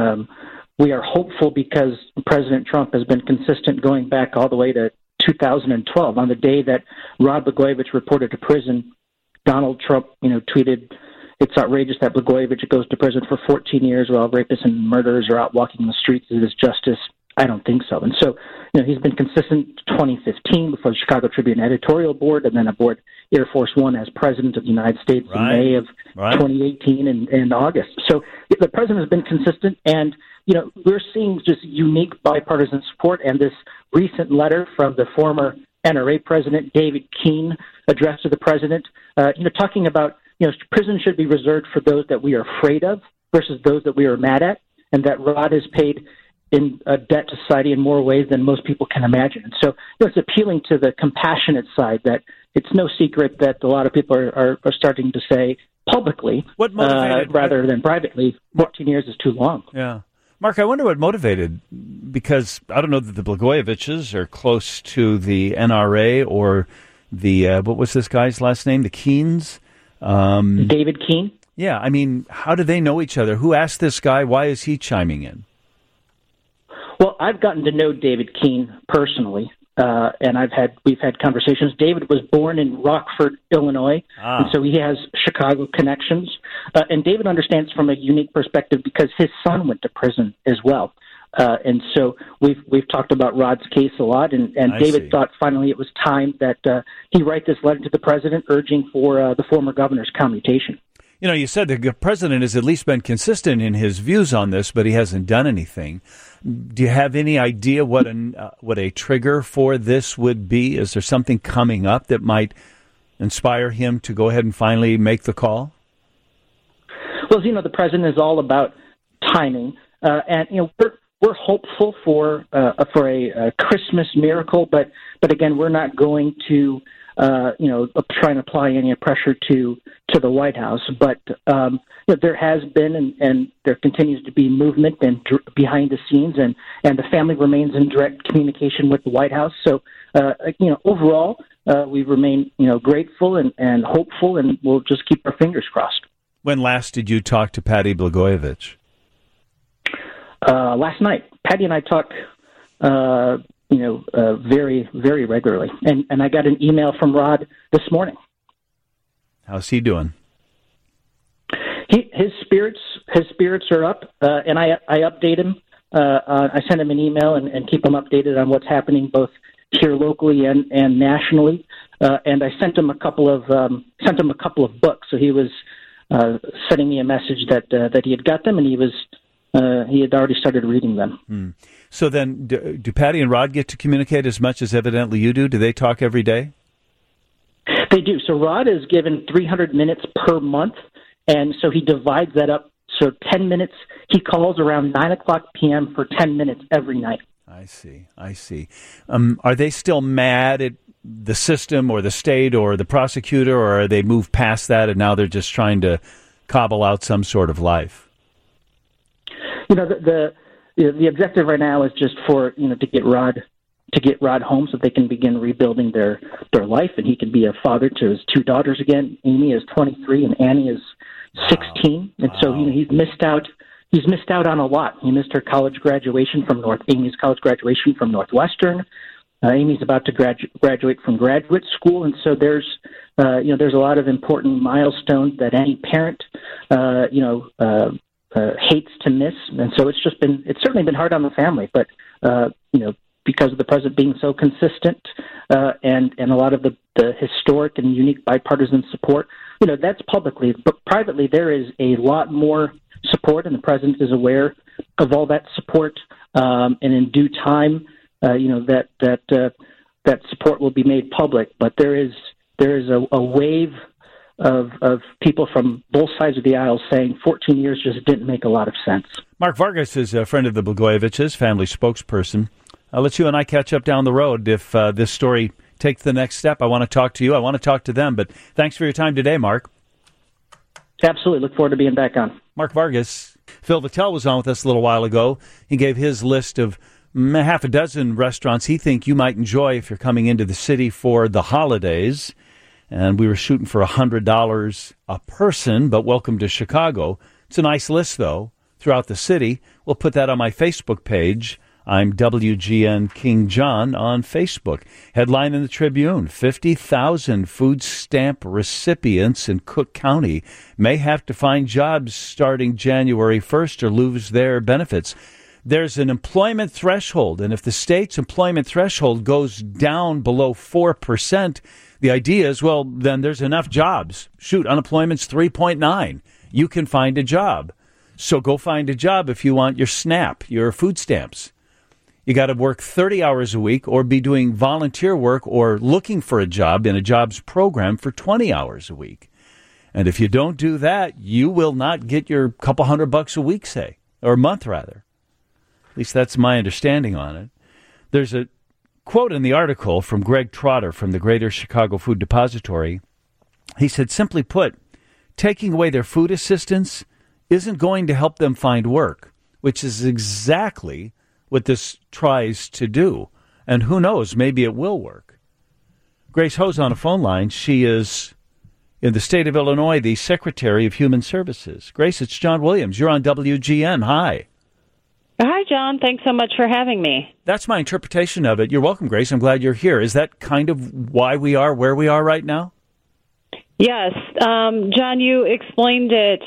hopeful because President Trump has been consistent going back all the way to 2012. On the day that Rod Blagojevich reported to prison, Donald Trump, tweeted, "It's outrageous that Blagojevich goes to prison for 14 years while rapists and murderers are out walking the streets. Is this justice? I don't think so." And so, he's been consistent 2015 before the Chicago Tribune editorial board, and then aboard Air Force One as president of the United States in May of 2018 and August. So the president has been consistent, and we're seeing just unique bipartisan support. And this recent letter from the former NRA president, David Keene, addressed to the president, talking about prison should be reserved for those that we are afraid of versus those that we are mad at, and that Rod is paid in a debt to society in more ways than most people can imagine. And so it's appealing to the compassionate side that it's no secret that a lot of people are starting to say publicly, rather than privately, 14 years is too long. Yeah. Mark, I wonder what motivated, because I don't know that the Blagojeviches are close to the NRA or the, what was this guy's last name? The Keenes? David Keene? Yeah. I mean, how do they know each other? Who asked this guy? Why is he chiming in? Well, I've gotten to know David Keene personally, and we've had conversations. David was born in Rockford, Illinois, and so he has Chicago connections. And David understands from a unique perspective because his son went to prison as well. And so we've talked about Rod's case a lot, and David thought finally it was time that he write this letter to the president urging for the former governor's commutation. You said the president has at least been consistent in his views on this, but he hasn't done anything. Do you have any idea what a trigger for this would be? Is there something coming up that might inspire him to go ahead and finally make the call? Well, the president is all about timing, and we're hopeful for a Christmas miracle, but again, we're not going to trying to apply any pressure to the White House. But there has been and there continues to be movement and behind the scenes, and the family remains in direct communication with the White House. So, overall, we remain, grateful and hopeful, and we'll just keep our fingers crossed. When last did you talk to Patty Blagojevich? Last night. Patty and I talk, very, very regularly. And I got an email from Rod this morning. How's he doing? His spirits are up, and I update him. I send him an email and keep him updated on what's happening both here locally and nationally. And I sent him a couple of books. So he was sending me a message that he had got them, and he had already started reading them. So then, do Patty and Rod get to communicate as much as evidently you do? Do they talk every day? They do. So Rod is given 300 minutes per month, and so he divides that up. So 10 minutes, he calls around 9 o'clock p.m. for 10 minutes every night. I see. Are they still mad at the system or the state or the prosecutor, or are they moved past that and now they're just trying to cobble out some sort of life? The objective right now is just for to get Rod home so they can begin rebuilding their life, and he can be a father to his two daughters again. Amy is 23 and Annie is 16, and so he's missed out. He's missed out on a lot. He missed her college graduation from Amy's college graduation from Northwestern. Amy's about to graduate from graduate school, and so there's a lot of important milestones that any parent hates to miss, and so it's certainly been hard on the family. But because of the president being so consistent and a lot of the historic and unique bipartisan support, that's publicly. But privately, there is a lot more support, and the president is aware of all that support. And in due time, that support will be made public. But there is a wave of people from both sides of the aisle saying 14 years just didn't make a lot of sense. Mark Vargas is a friend of the Blagojeviches, family spokesperson. I'll let you and I catch up down the road if this story takes the next step. I want to talk to you. I want to talk to them. But thanks for your time today, Mark. Absolutely. Look forward to being back on. Mark Vargas. Phil Vitale was on with us a little while ago. He gave his list of half a dozen restaurants he thinks you might enjoy if you're coming into the city for the holidays. And we were shooting for $100 a person, but welcome to Chicago. It's a nice list, though, throughout the city. We'll put that on my Facebook page. I'm WGN King John on Facebook. Headline in the Tribune, 50,000 food stamp recipients in Cook County may have to find jobs starting January 1st or lose their benefits. There's an employment threshold, and if the state's employment threshold goes down below 4%, the idea is, well, then there's enough jobs. Shoot, unemployment's 3.9. You can find a job. So go find a job if you want your SNAP, your food stamps. You got to work 30 hours a week or be doing volunteer work or looking for a job in a jobs program for 20 hours a week. And if you don't do that, you will not get your couple $100 a week, say, or a month, rather. At least that's my understanding on it. There's a quote in the article from Greg Trotter from the Greater Chicago Food Depository. He said, simply put, taking away their food assistance isn't going to help them find work, which is exactly what this tries to do. And who knows, maybe it will work. Grace Ho's on a phone line. She is, in the state of Illinois, the Secretary of Human Services. Grace, it's John Williams. You're on WGN. Hi. Hi, John. Thanks so much for having me. That's my interpretation of it. You're welcome, Grace. I'm glad you're here. Is that kind of why we are where we are right now? Yes. John, you explained it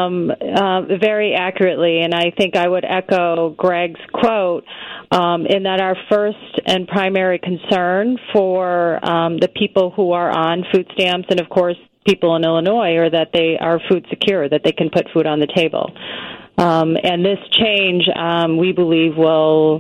very accurately, and I think I would echo Greg's quote in that our first and primary concern for the people who are on food stamps and, of course, people in Illinois are that they are food secure, that they can put food on the table. And this change, we believe, will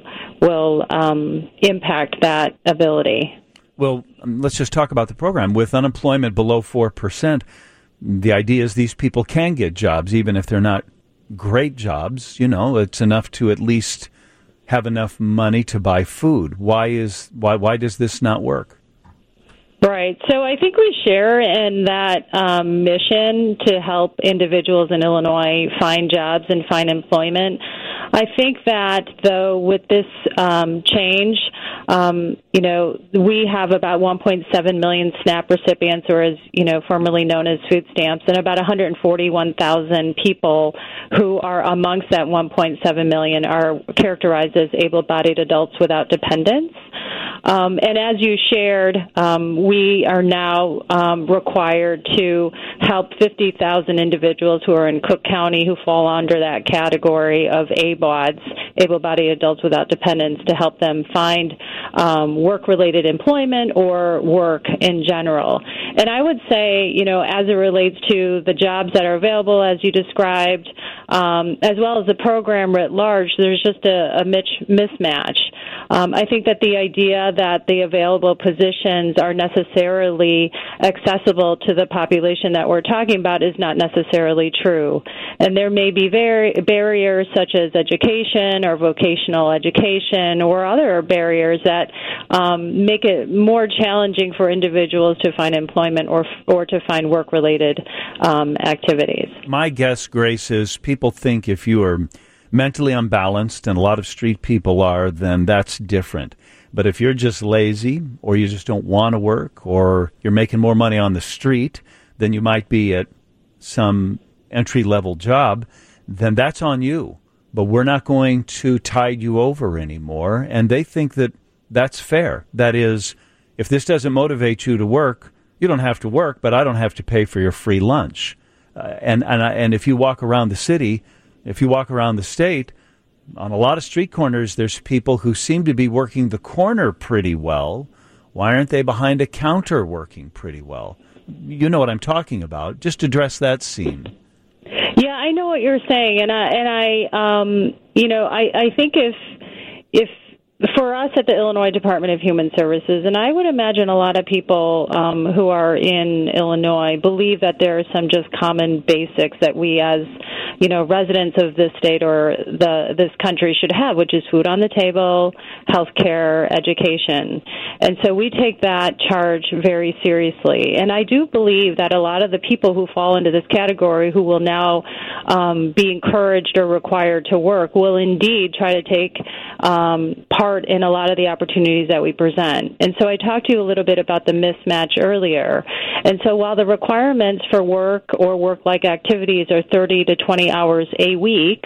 impact that ability. Well, let's just talk about the program. With unemployment below 4%, the idea is these people can get jobs, even if they're not great jobs. You know, it's enough to at least have enough money to buy food. Why does this not work? Right. So I think we share in that mission to help individuals in Illinois find jobs and find employment. I think that, though, with this change, we have about 1.7 million SNAP recipients, or as, formerly known as food stamps, and about 141,000 people who are amongst that 1.7 million are characterized as able-bodied adults without dependents. And as you shared, we are now required to help 50,000 individuals who are in Cook County who fall under that category of ABODs, able-bodied adults without dependents, to help them find work-related employment or work in general. And I would say, as it relates to the jobs that are available, as you described, as well as the program writ large, there's just a mismatch. I think that the idea that the available positions are necessarily accessible to the population that we're talking about is not necessarily true. And there may be barriers such as education or vocational education or other barriers that make it more challenging for individuals to find employment or to find work-related activities. My guess, Grace, is people think if you are mentally unbalanced, and a lot of street people are, then that's different. But if you're just lazy, or you just don't want to work, or you're making more money on the street than you might be at some entry-level job, then that's on you. But we're not going to tide you over anymore. And they think that that's fair. That is, if this doesn't motivate you to work, you don't have to work, but I don't have to pay for your free lunch. And if you walk around the city, if you walk around the state, on a lot of street corners, there's people who seem to be working the corner pretty well. Why aren't they behind a counter working pretty well? You know what I'm talking about. Just address that scene. Yeah, I know what you're saying, and I think if for us at the Illinois Department of Human Services, and I would imagine a lot of people who are in Illinois believe that there are some just common basics that we as residents of this state or this country should have, which is food on the table, health care, education. And so we take that charge very seriously. And I do believe that a lot of the people who fall into this category who will now be encouraged or required to work will indeed try to take part in a lot of the opportunities that we present. And so I talked to you a little bit about the mismatch earlier. And so while the requirements for work or work-like activities are 30 to 20 hours a week,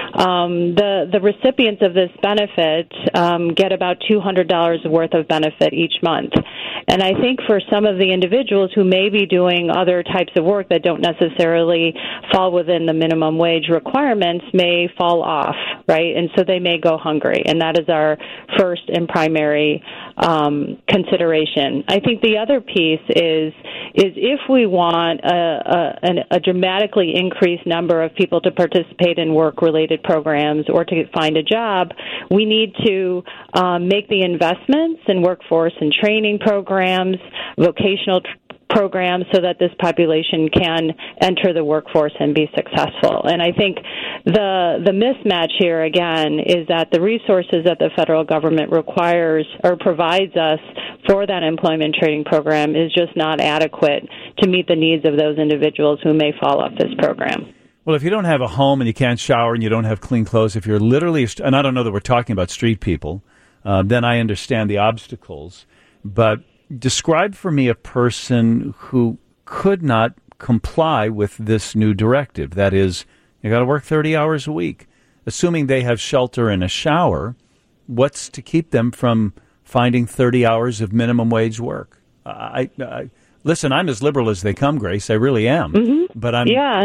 the recipients of this benefit get about $200 worth of benefit each month. And I think for some of the individuals who may be doing other types of work that don't necessarily fall within the minimum wage requirements may fall off, right? And so they may go hungry. And that is our first and primary consideration. I think the other piece is if we want a dramatically increased number of people to participate in work-related programs or to find a job, we need to make the investments in workforce and training programs, vocational programs, so that this population can enter the workforce and be successful. And I think the mismatch here, again, is that the resources that the federal government requires or provides us for that employment training program is just not adequate to meet the needs of those individuals who may fall off this program. Well, if you don't have a home and you can't shower and you don't have clean clothes, if you're literally, and I don't know that we're talking about street people, then I understand the obstacles. But describe for me a person who could not comply with this new directive. That is, you got to work 30 hours a week. Assuming they have shelter and a shower, what's to keep them from finding 30 hours of minimum wage work? Listen, I'm as liberal as they come, Grace. I really am. Mm-hmm. But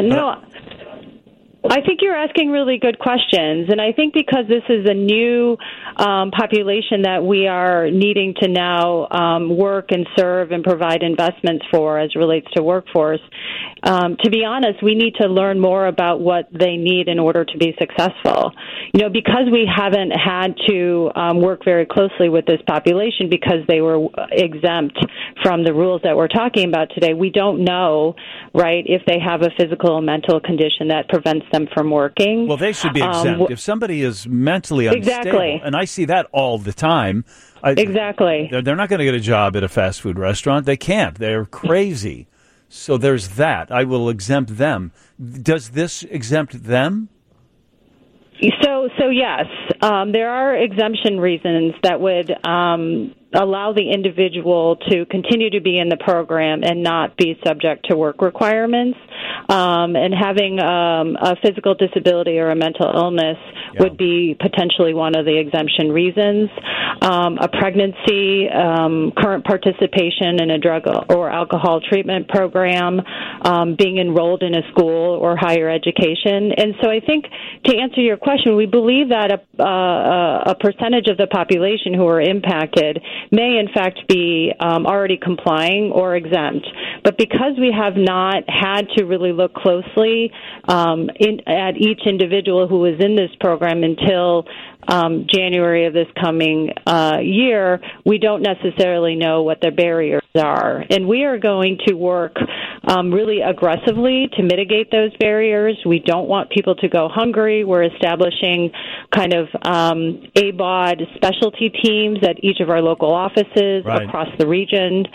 I think you're asking really good questions, and I think because this is a new population that we are needing to now work and serve and provide investments for as it relates to workforce, to be honest, we need to learn more about what they need in order to be successful. Because we haven't had to work very closely with this population because they were exempt from the rules that we're talking about today, we don't know, right, if they have a physical or mental condition that prevents them them from working. Well, they should be exempt. If somebody is mentally unstable, and I see that all the time. Exactly. They're not going to get a job at a fast food restaurant. They can't. They're crazy. So there's that. I will exempt them. Does this exempt them? So yes, there are exemption reasons that would allow the individual to continue to be in the program and not be subject to work requirements. And having a physical disability or a mental illness would be potentially one of the exemption reasons. A pregnancy, current participation in a drug or alcohol treatment program, being enrolled in a school or higher education. And so I think to answer your question, we believe that a percentage of the population who are impacted may in fact be already complying or exempt. But because we have not had to really look closely at each individual who is in this program until January of this coming year, we don't necessarily know what the barriers are. And we are going to work really aggressively to mitigate those barriers. We don't want people to go hungry. We're establishing kind of ABOD specialty teams at each of our local offices across the region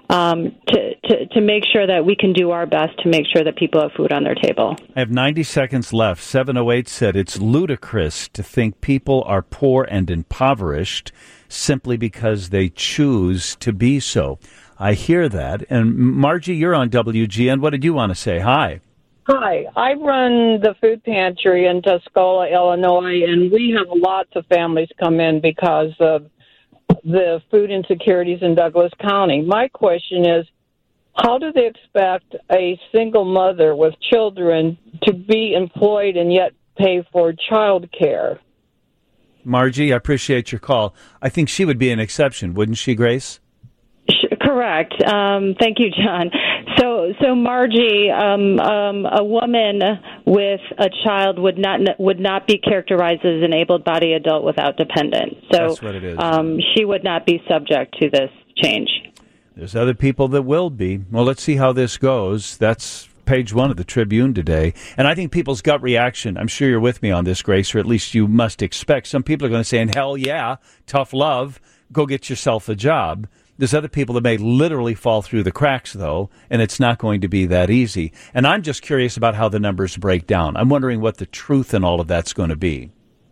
to make sure that we can do our best to make sure that people have food on their table. I have 90 seconds left. 708 said it's ludicrous to think people are poor and impoverished simply because they choose to be so. I hear that. And Margie, you're on WGN. What did you want to say? Hi. Hi. I run the food pantry in Tuscola, Illinois, and we have lots of families come in because of the food insecurities in Douglas County. My question is, how do they expect a single mother with children to be employed and yet pay for child care? Margie, I appreciate your call. I think she would be an exception, wouldn't she, Grace? Correct. Thank you, John. So Margie, a woman with a child would not be characterized as an able-bodied adult without dependent. So that's what it is. She would not be subject to this change. There's other people that will be. Well, let's see how this goes. That's page 1 of the Tribune today. And I think people's gut reaction, I'm sure you're with me on this, Grace, or at least you must expect. Some people are going to say, hell yeah, tough love, go get yourself a job. There's other people that may literally fall through the cracks, though, and it's not going to be that easy. And I'm just curious about how the numbers break down. I'm wondering what the truth in all of that's going to be.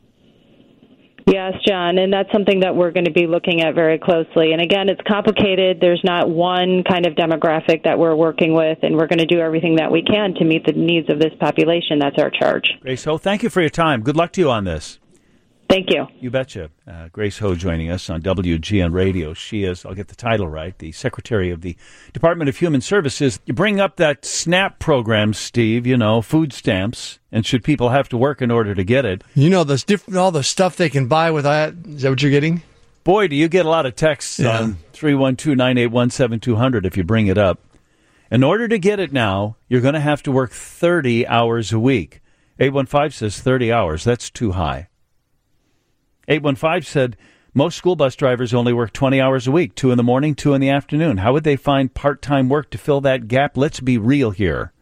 Yes, John, and that's something that we're going to be looking at very closely. And again, it's complicated. There's not one kind of demographic that we're working with, and we're going to do everything that we can to meet the needs of this population. That's our charge. Grace Ho, thank you for your time. Good luck to you on this. Thank you. You betcha. Grace Ho joining us on WGN Radio. She is, I'll get the title right, the Secretary of the Department of Human Services. You bring up that SNAP program, Steve, food stamps, and should people have to work in order to get it? All the stuff they can buy with that. Is that what you're getting? Boy, do you get a lot of texts on 312-981-7200 if you bring it up. In order to get it now, you're going to have to work 30 hours a week. 815 says 30 hours. That's too high. 815 said most school bus drivers only work 20 hours a week, 2 in the morning, 2 in the afternoon. How would they find part-time work to fill that gap? Let's be real here.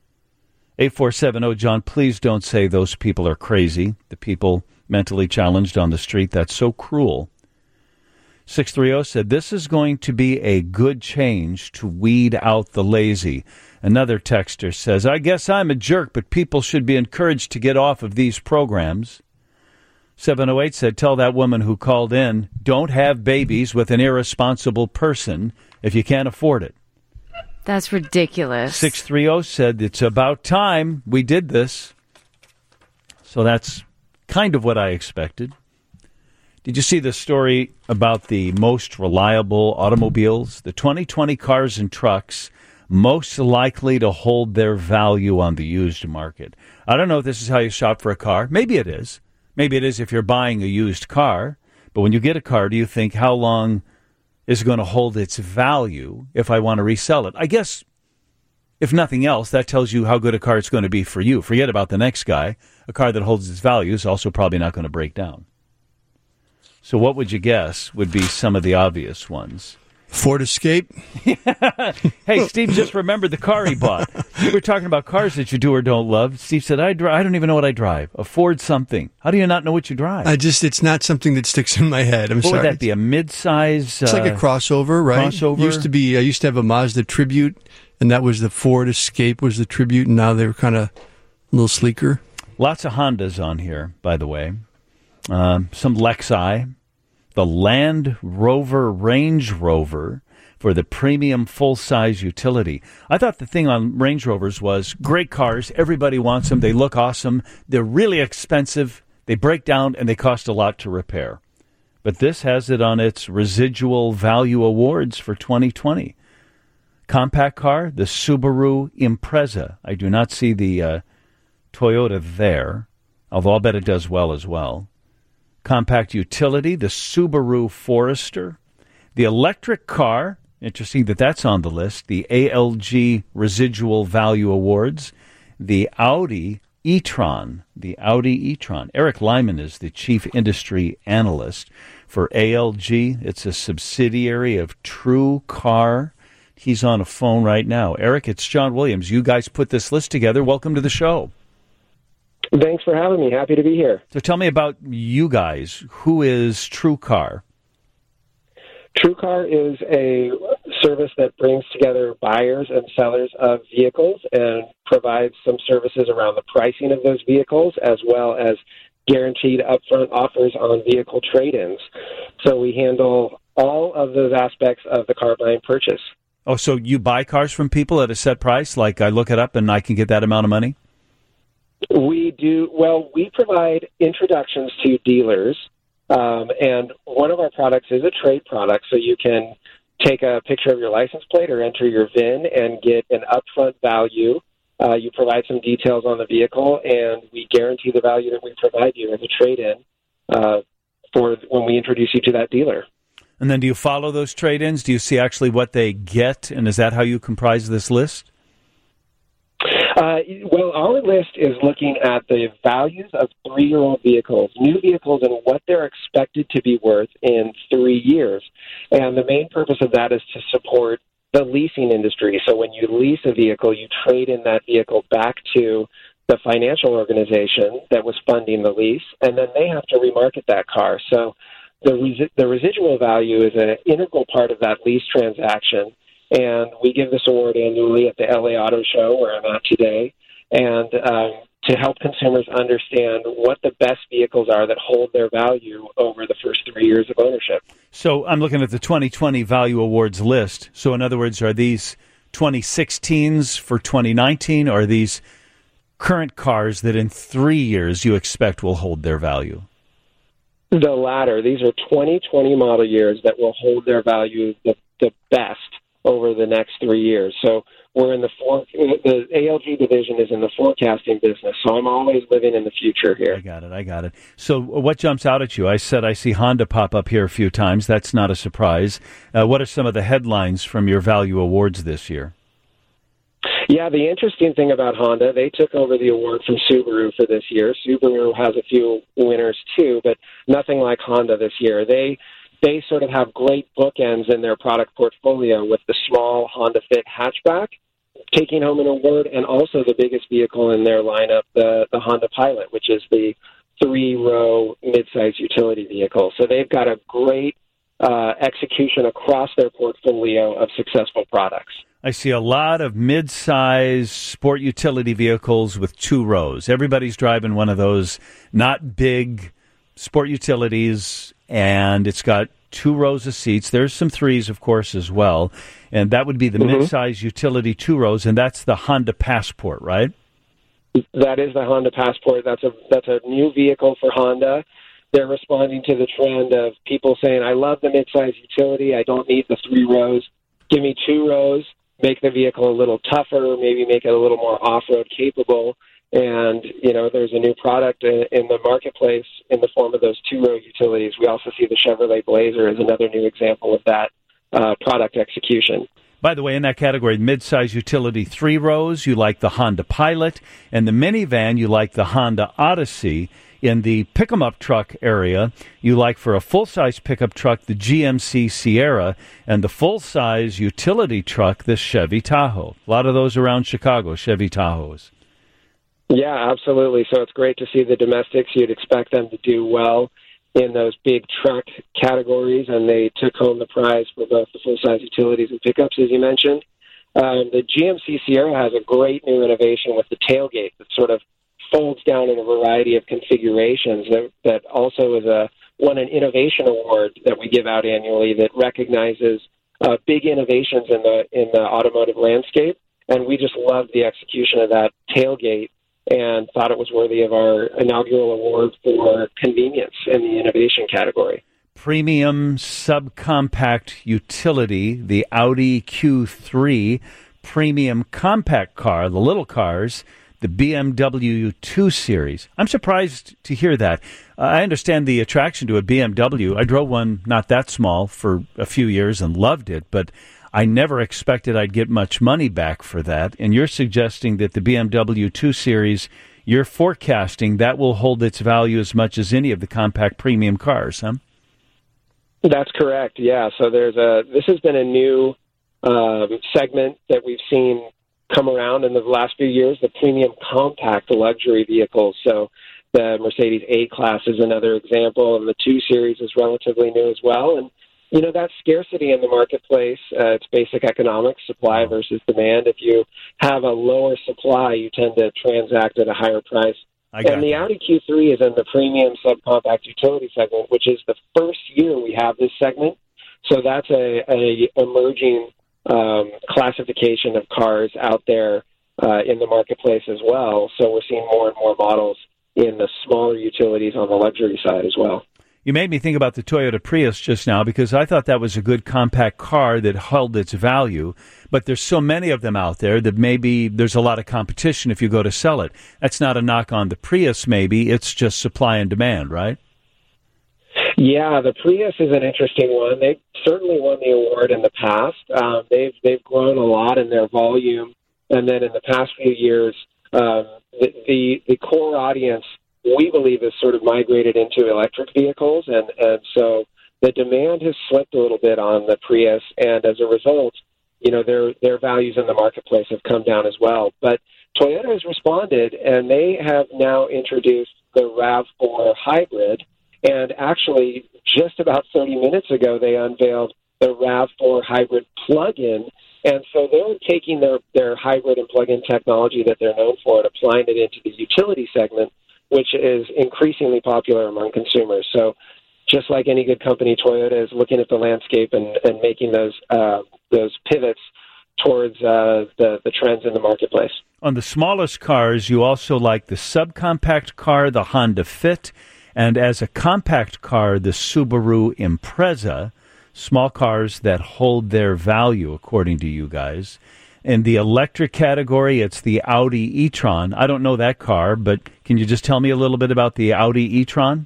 8470, John, please don't say those people are crazy, the people mentally challenged on the street. That's so cruel. 630 said, this is going to be a good change to weed out the lazy. Another texter says, I guess I'm a jerk, but people should be encouraged to get off of these programs. 708 said, tell that woman who called in, don't have babies with an irresponsible person if you can't afford it. That's ridiculous. 630 said, it's about time we did this. So that's kind of what I expected. Did you see the story about the most reliable automobiles? The 2020 cars and trucks most likely to hold their value on the used market. I don't know if this is how you shop for a car. Maybe it is. Maybe it is if you're buying a used car, but when you get a car, do you think how long is it going to hold its value if I want to resell it? I guess, if nothing else, that tells you how good a car it's going to be for you. Forget about the next guy. A car that holds its value is also probably not going to break down. So what would you guess would be some of the obvious ones? Ford Escape. Hey, Steve just remembered the car he bought. We're talking about cars that you do or don't love. Steve said, I don't even know what I drive. A Ford something. How do you not know what you drive? It's not something that sticks in my head. What would that be, a mid-size? It's like a crossover, right? Crossover? I used to have a Mazda Tribute, and that was the Ford Escape was the Tribute, and now they're kind of a little sleeker. Lots of Hondas on here, by the way. Some Lexi. The Land Rover Range Rover for the premium full-size utility. I thought the thing on Range Rovers was great cars. Everybody wants them. They look awesome. They're really expensive. They break down, and they cost a lot to repair. But this has it on its residual value awards for 2020. Compact car, the Subaru Impreza. I do not see the Toyota there, although I'll bet it does well as well. Compact utility, the Subaru Forester. The electric car, interesting that that's on the list, the ALG Residual Value Awards. The Audi e-tron, Eric Lyman is the chief industry analyst for ALG. It's a subsidiary of True Car. He's on a phone right now. Eric, it's John Williams. You guys put this list together. Welcome to the show. Thanks for having me. Happy to be here. So tell me about you guys. Who is True Car? True Car is a service that brings together buyers and sellers of vehicles and provides some services around the pricing of those vehicles, as well as guaranteed upfront offers on vehicle trade-ins. So we handle all of those aspects of the car buying purchase. Oh, so you buy cars from people at a set price? Like I look it up and I can get that amount of money? We do. Well, we provide introductions to dealers, and one of our products is a trade product, so you can take a picture of your license plate or enter your VIN and get an upfront value. You provide some details on the vehicle, and we guarantee the value that we provide you as a trade-in for when we introduce you to that dealer. And then do you follow those trade-ins? Do you see actually what they get, and is that how you comprise this list? Well, our list is looking at the values of 3-year-old vehicles, new vehicles, and what they're expected to be worth in 3 years. And the main purpose of that is to support the leasing industry. So when you lease a vehicle, you trade in that vehicle back to the financial organization that was funding the lease, and then they have to remarket that car. So the residual value is an integral part of that lease transaction. And we give this award annually at the LA Auto Show, where I'm at today, and to help consumers understand what the best vehicles are that hold their value over the first 3 years of ownership. So I'm looking at the 2020 Value Awards list. So in other words, are these 2016s for 2019, or are these current cars that in 3 years you expect will hold their value? The latter. These are 2020 model years that will hold their value the best over the next 3 years. So we're in the ALG division is in the forecasting business. So I'm always living in the future here. I got it. So what jumps out at you? I said I see Honda pop up here a few times. That's not a surprise. What are some of the headlines from your Value Awards this year? Yeah, the interesting thing about Honda, they took over the award from Subaru for this year. Subaru has a few winners too, but nothing like Honda this year. They sort of have great bookends in their product portfolio with the small Honda Fit hatchback taking home an award, and also the biggest vehicle in their lineup, the Honda Pilot, which is the 3-row midsize utility vehicle. So they've got a great execution across their portfolio of successful products. I see a lot of mid-size sport utility vehicles with 2 rows. Everybody's driving one of those not big sport utilities, and it's got 2 rows of seats. There's some 3s, of course, as well. And that would be the mid-size utility 2 rows, and that's the Honda Passport, right? That is the Honda Passport. That's a new vehicle for Honda. They're responding to the trend of people saying, I love the midsize utility. I don't need the 3 rows. Give me 2 rows, make the vehicle a little tougher, maybe make it a little more off-road capable. And, there's a new product in the marketplace in the form of those 2-row utilities. We also see the Chevrolet Blazer as another new example of that product execution. By the way, in that category, midsize utility 3 rows, you like the Honda Pilot, and the minivan, you like the Honda Odyssey. In the pick-em-up truck area, you like for a full-size pickup truck, the GMC Sierra, and the full-size utility truck, the Chevy Tahoe. A lot of those around Chicago, Chevy Tahoes. Yeah, absolutely. So it's great to see the domestics. You'd expect them to do well in those big truck categories, and they took home the prize for both the full-size utilities and pickups, as you mentioned. The GMC Sierra has a great new innovation with the tailgate that sort of folds down in a variety of configurations. That also is won an innovation award that we give out annually that recognizes big innovations in the automotive landscape. And we just loved the execution of that tailgate and thought it was worthy of our inaugural award for convenience in the innovation category. Premium subcompact utility, the Audi Q3, premium compact car, the little cars, the BMW 2 Series. I'm surprised to hear that. I understand the attraction to a BMW. I drove one not that small for a few years and loved it, but I never expected I'd get much money back for that. And you're suggesting that the BMW 2 Series, you're forecasting that will hold its value as much as any of the compact premium cars, huh? That's correct, yeah. So this has been a new segment that we've seen come around in the last few years, the premium compact luxury vehicles. So the Mercedes A-Class is another example, and the 2 Series is relatively new as well. And, you know, that scarcity in the marketplace, it's basic economics, supply versus demand. If you have a lower supply, you tend to transact at a higher price. And the Audi Q3 is in the premium subcompact utility segment, which is the first year we have this segment. So that's a emerging classification of cars out there in the marketplace as well. So we're seeing more and more models in the smaller utilities on the luxury side as well. You made me think about the Toyota Prius just now because I thought that was a good compact car that held its value, but there's so many of them out there that maybe there's a lot of competition if you go to sell it. That's not a knock on the Prius maybe, it's just supply and demand, right? Yeah, the Prius is an interesting one. They certainly won the award in the past. They've grown a lot in their volume, and then in the past few years, the core audience, we believe, has sort of migrated into electric vehicles, and so the demand has slipped a little bit on the Prius, and as a result, you know, their values in the marketplace have come down as well. But Toyota has responded, and they have now introduced the RAV4 hybrid. And actually, just about 30 minutes ago, they unveiled the RAV4 hybrid plug-in. And so they're taking their hybrid and plug-in technology that they're known for and applying it into the utility segment, which is increasingly popular among consumers. So just like any good company, Toyota is looking at the landscape and making those pivots towards the trends in the marketplace. On the smallest cars, you also like the subcompact car, the Honda Fit, and as a compact car, the Subaru Impreza, small cars that hold their value, according to you guys. In the electric category, it's the Audi e-tron. I don't know that car, but can you just tell me a little bit about the Audi e-tron?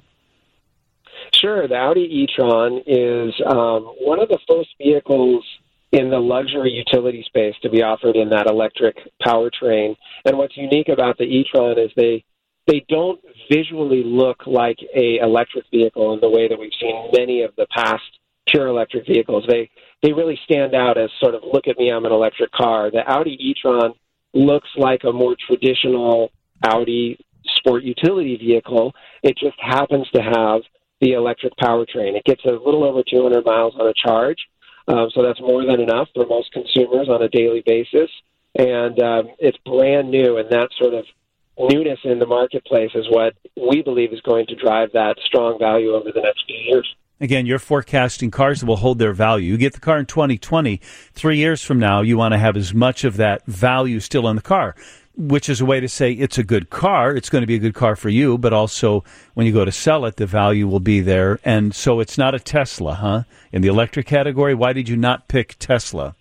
Sure. The Audi e-tron is one of the first vehicles in the luxury utility space to be offered in that electric powertrain. And what's unique about the e-tron is they don't visually look like a electric vehicle in the way that we've seen many of the past pure electric vehicles. They really stand out as sort of, look at me, I'm an electric car. The Audi e-tron looks like a more traditional Audi sport utility vehicle. It just happens to have the electric powertrain. It gets a little over 200 miles on a charge, so that's more than enough for most consumers on a daily basis. And it's brand new, and that sort of newness in the marketplace is what we believe is going to drive that strong value over the next few years. Again, you're forecasting cars that will hold their value. You get the car in 2020, 3 years from now, you want to have as much of that value still in the car, which is a way to say it's a good car. It's going to be a good car for you, but also when you go to sell it, the value will be there. And so it's not a Tesla, huh? In the electric category, why did you not pick Tesla?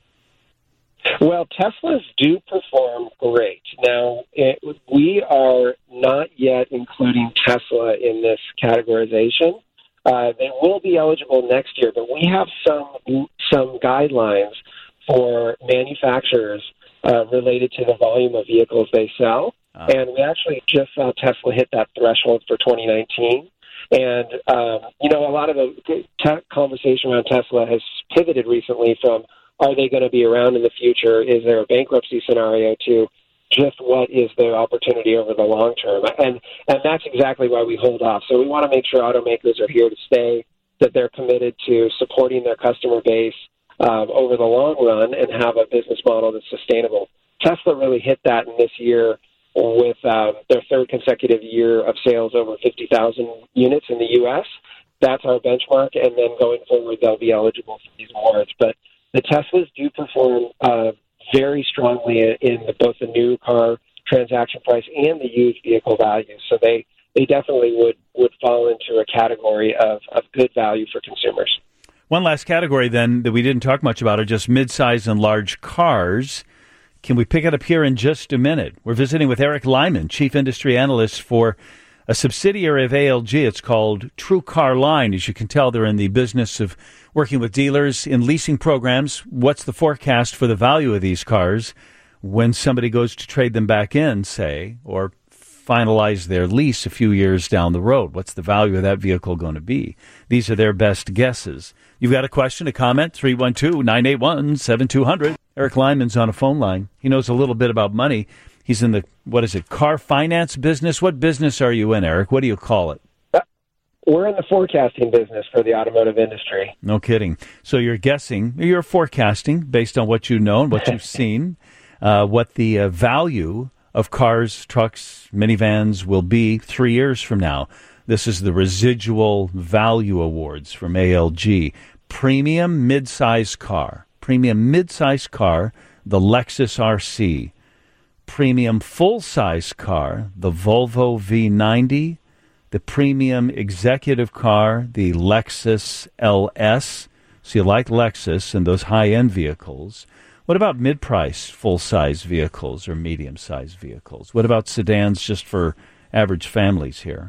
Well, Teslas do perform great. Now, we are not yet including Tesla in this categorization. They will be eligible next year, but we have some guidelines for manufacturers related to the volume of vehicles they sell. And we actually just saw Tesla hit that threshold for 2019. And, a lot of the conversation around Tesla has pivoted recently from, are they going to be around in the future? Is there a bankruptcy scenario, to just what is the opportunity over the long term? And that's exactly why we hold off. So we want to make sure automakers are here to stay, that they're committed to supporting their customer base over the long run and have a business model that's sustainable. Tesla really hit that in this year with their third consecutive year of sales over 50,000 units in the U.S. That's our benchmark, and then going forward, they'll be eligible for these awards. But the Teslas do perform very strongly in both the new car transaction price and the used vehicle value. So they definitely would fall into a category of good value for consumers. One last category, then, that we didn't talk much about are just midsize and large cars. Can we pick it up here in just a minute? We're visiting with Eric Lyman, Chief Industry Analyst for a subsidiary of ALG. It's called True Car Line. As you can tell, they're in the business of working with dealers in leasing programs. What's the forecast for the value of these cars when somebody goes to trade them back in, say, or finalize their lease a few years down the road? What's the value of that vehicle going to be? These are their best guesses. You've got a question, a comment, 312-981-7200. Eric Lyman's on a phone line. He knows a little bit about money. He's in the, car finance business? What business are you in, Eric? What do you call it? We're in the forecasting business for the automotive industry. No kidding. So you're forecasting based on what you know and what you've seen, what the value of cars, trucks, minivans will be 3 years from now. This is the Residual Value Awards from ALG. Premium mid-size car, the Lexus RC. Premium full-size car, the Volvo V90. The premium executive car, the Lexus LS. So you like Lexus and those high-end vehicles. What about mid-price full-size vehicles or medium-sized vehicles? What about sedans just for average families here?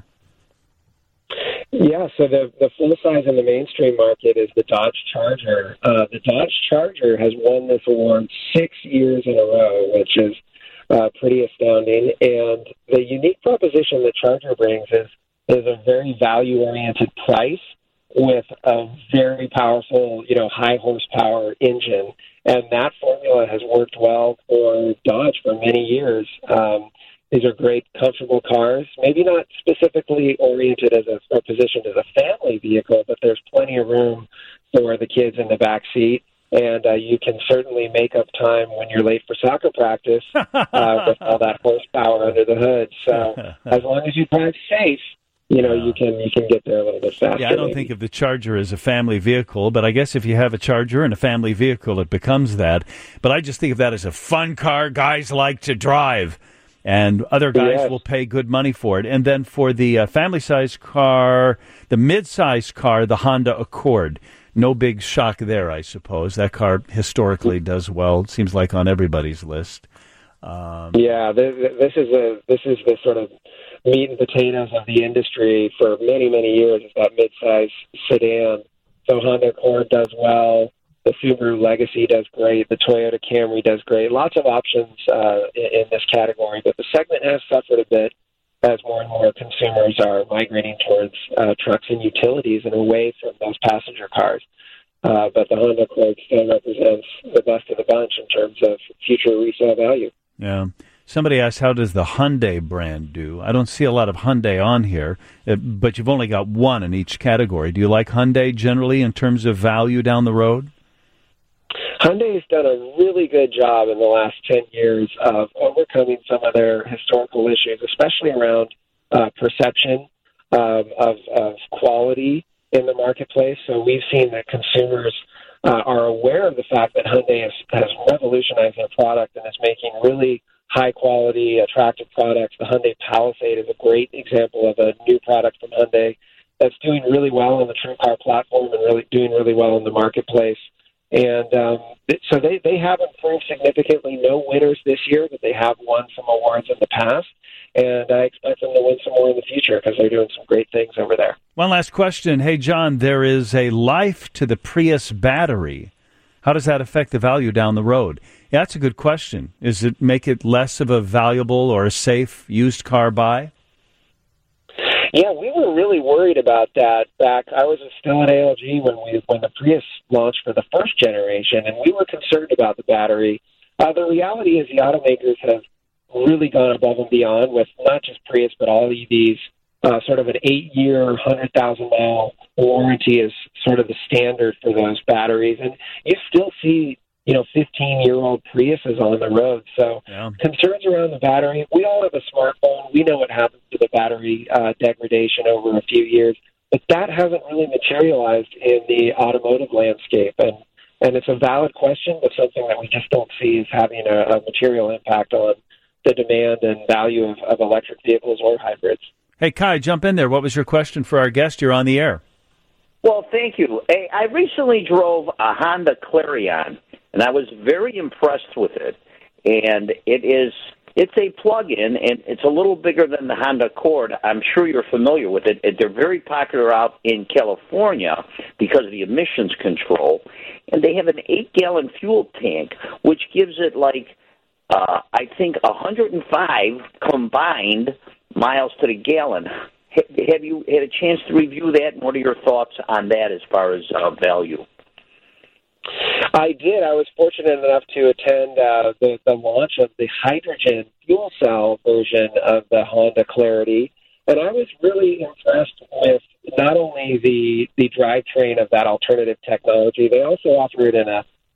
Yeah, so the full-size in the mainstream market is the Dodge Charger. The Dodge Charger has won this award 6 years in a row, which is pretty astounding. And the unique proposition that Charger brings is a very value-oriented price with a very powerful, high horsepower engine. And that formula has worked well for Dodge for many years. These are great, comfortable cars, maybe not specifically oriented or positioned as a family vehicle, but there's plenty of room for the kids in the back seat. And you can certainly make up time when you're late for soccer practice with all that horsepower under the hood. So as long as you drive safe, you can get there a little bit faster. Yeah, I don't think of the Charger as a family vehicle, but I guess if you have a Charger and a family vehicle, it becomes that. But I just think of that as a fun car guys like to drive, and other guys will pay good money for it. And then for the family-size car, the mid-size car, the Honda Accord. No big shock there, I suppose. That car historically does well. It seems like on everybody's list. This is the sort of meat and potatoes of the industry for many, many years. It's that mid-size sedan. So Honda Accord does well. The Subaru Legacy does great. The Toyota Camry does great. Lots of options in this category, but the segment has suffered a bit as more and more consumers are migrating towards trucks and utilities and away from those passenger cars. But the Honda Accord still represents the best of the bunch in terms of future resale value. Yeah. Somebody asked, how does the Hyundai brand do? I don't see a lot of Hyundai on here, but you've only got one in each category. Do you like Hyundai generally in terms of value down the road? Hyundai has done a really good job in the last 10 years of overcoming some of their historical issues, especially around perception of quality in the marketplace. So we've seen that consumers are aware of the fact that Hyundai has revolutionized their product and is making really high-quality, attractive products. The Hyundai Palisade is a great example of a new product from Hyundai that's doing really well on the TrueCar platform and really doing really well in the marketplace. And so they have improved significantly. No winners this year, but they have won some awards in the past. And I expect them to win some more in the future because they're doing some great things over there. One last question. Hey, John, there is a life to the Prius battery. How does that affect the value down the road? Yeah, that's a good question. Does it make it less of a valuable or a safe used car buy? Yeah, we were really worried about that back. I was still at ALG when the Prius launched for the first generation, and we were concerned about the battery. The reality is the automakers have really gone above and beyond with not just Prius but all EVs. Sort of an 8-year, 100,000-mile warranty is sort of the standard for those batteries, and you still see 15-year-old Priuses on the road. So concerns around the battery. We all have a smartphone. We know what happens to the battery degradation over a few years, but that hasn't really materialized in the automotive landscape. And it's a valid question, but something that we just don't see as having a material impact on the demand and value of electric vehicles or hybrids. Hey, Kai, jump in there. What was your question for our guest? You're on the air. Well, thank you. Hey, I recently drove a Honda Clarion, and I was very impressed with it. And it's a plug-in, and it's a little bigger than the Honda Accord. I'm sure you're familiar with it. They're very popular out in California because of the emissions control. And they have an 8-gallon fuel tank, which gives it I think 105 combined miles to the gallon. Have you had a chance to review that, and what are your thoughts on that as far as value? I did. I was fortunate enough to attend the launch of the hydrogen fuel cell version of the Honda Clarity, and I was really impressed with not only the drivetrain of that alternative technology. They also offer it in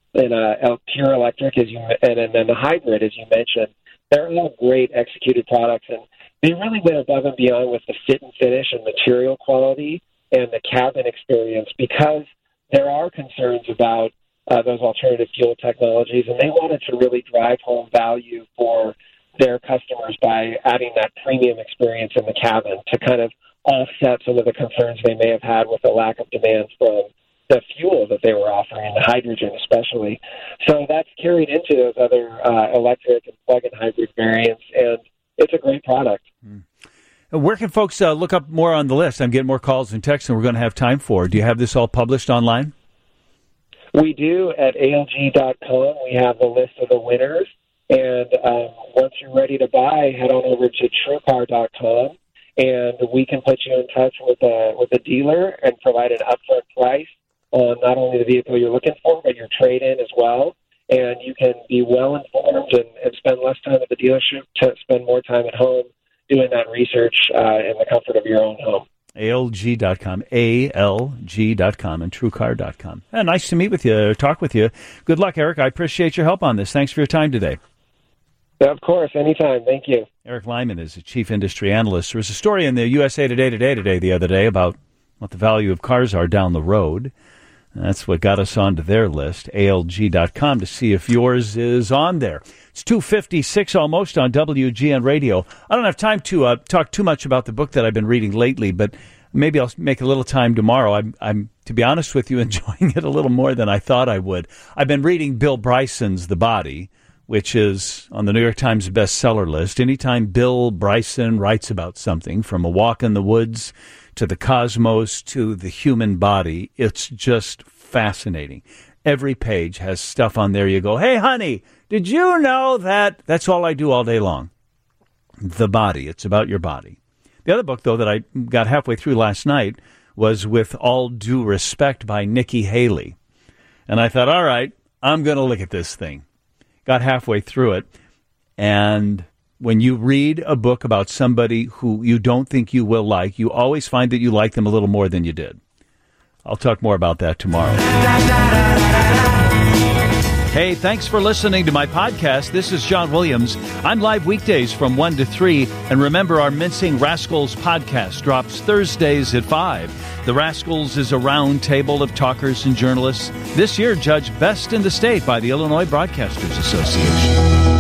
a pure electric, and then the hybrid, as you mentioned. They're all great executed products, and they really went above and beyond with the fit and finish and material quality and the cabin experience, because there are concerns about those alternative fuel technologies, and they wanted to really drive home value for their customers by adding that premium experience in the cabin to kind of offset some of the concerns they may have had with the lack of demand from the fuel that they were offering, the hydrogen especially. So that's carried into those other electric and plug-in hybrid variants, and it's a great product. Where can folks look up more on the list? I'm getting more calls and texts than we're going to have time for. Do you have this all published online? We do at ALG.com. We have the list of the winners. And once you're ready to buy, head on over to TrueCar.com, and we can put you in touch with a dealer and provide an upfront price on not only the vehicle you're looking for, but your trade-in as well. And you can be well-informed and spend less time at the dealership to spend more time at home doing that research in the comfort of your own home. ALG.com, ALG.com, and TrueCar.com. Nice to meet with you, talk with you. Good luck, Eric. I appreciate your help on this. Thanks for your time today. Yeah, of course, anytime. Thank you. Eric Lyman is a chief industry analyst. There was a story in the USA Today the other day about what the value of cars are down the road. That's what got us onto their list, ALG.com, to see if yours is on there. It's 2:56 almost on WGN Radio. I don't have time to talk too much about the book that I've been reading lately, but maybe I'll make a little time tomorrow. I'm, to be honest with you, enjoying it a little more than I thought I would. I've been reading Bill Bryson's The Body, which is on the New York Times bestseller list. Anytime Bill Bryson writes about something, from a walk in the woods to the cosmos to the human body, it's just fascinating. Every page has stuff on there. You go, hey, honey, did you know that? That's all I do all day long. The Body. It's about your body. The other book, though, that I got halfway through last night was With All Due Respect by Nikki Haley. And I thought, all right, I'm going to look at this thing. Got halfway through it, and when you read a book about somebody who you don't think you will like, you always find that you like them a little more than you did. I'll talk more about that tomorrow. Hey, thanks for listening to my podcast. This is John Williams. I'm live weekdays from 1 to 3. And remember, our Mincing Rascals podcast drops Thursdays at 5. The Rascals is a round table of talkers and journalists. This year, judged best in the state by the Illinois Broadcasters Association.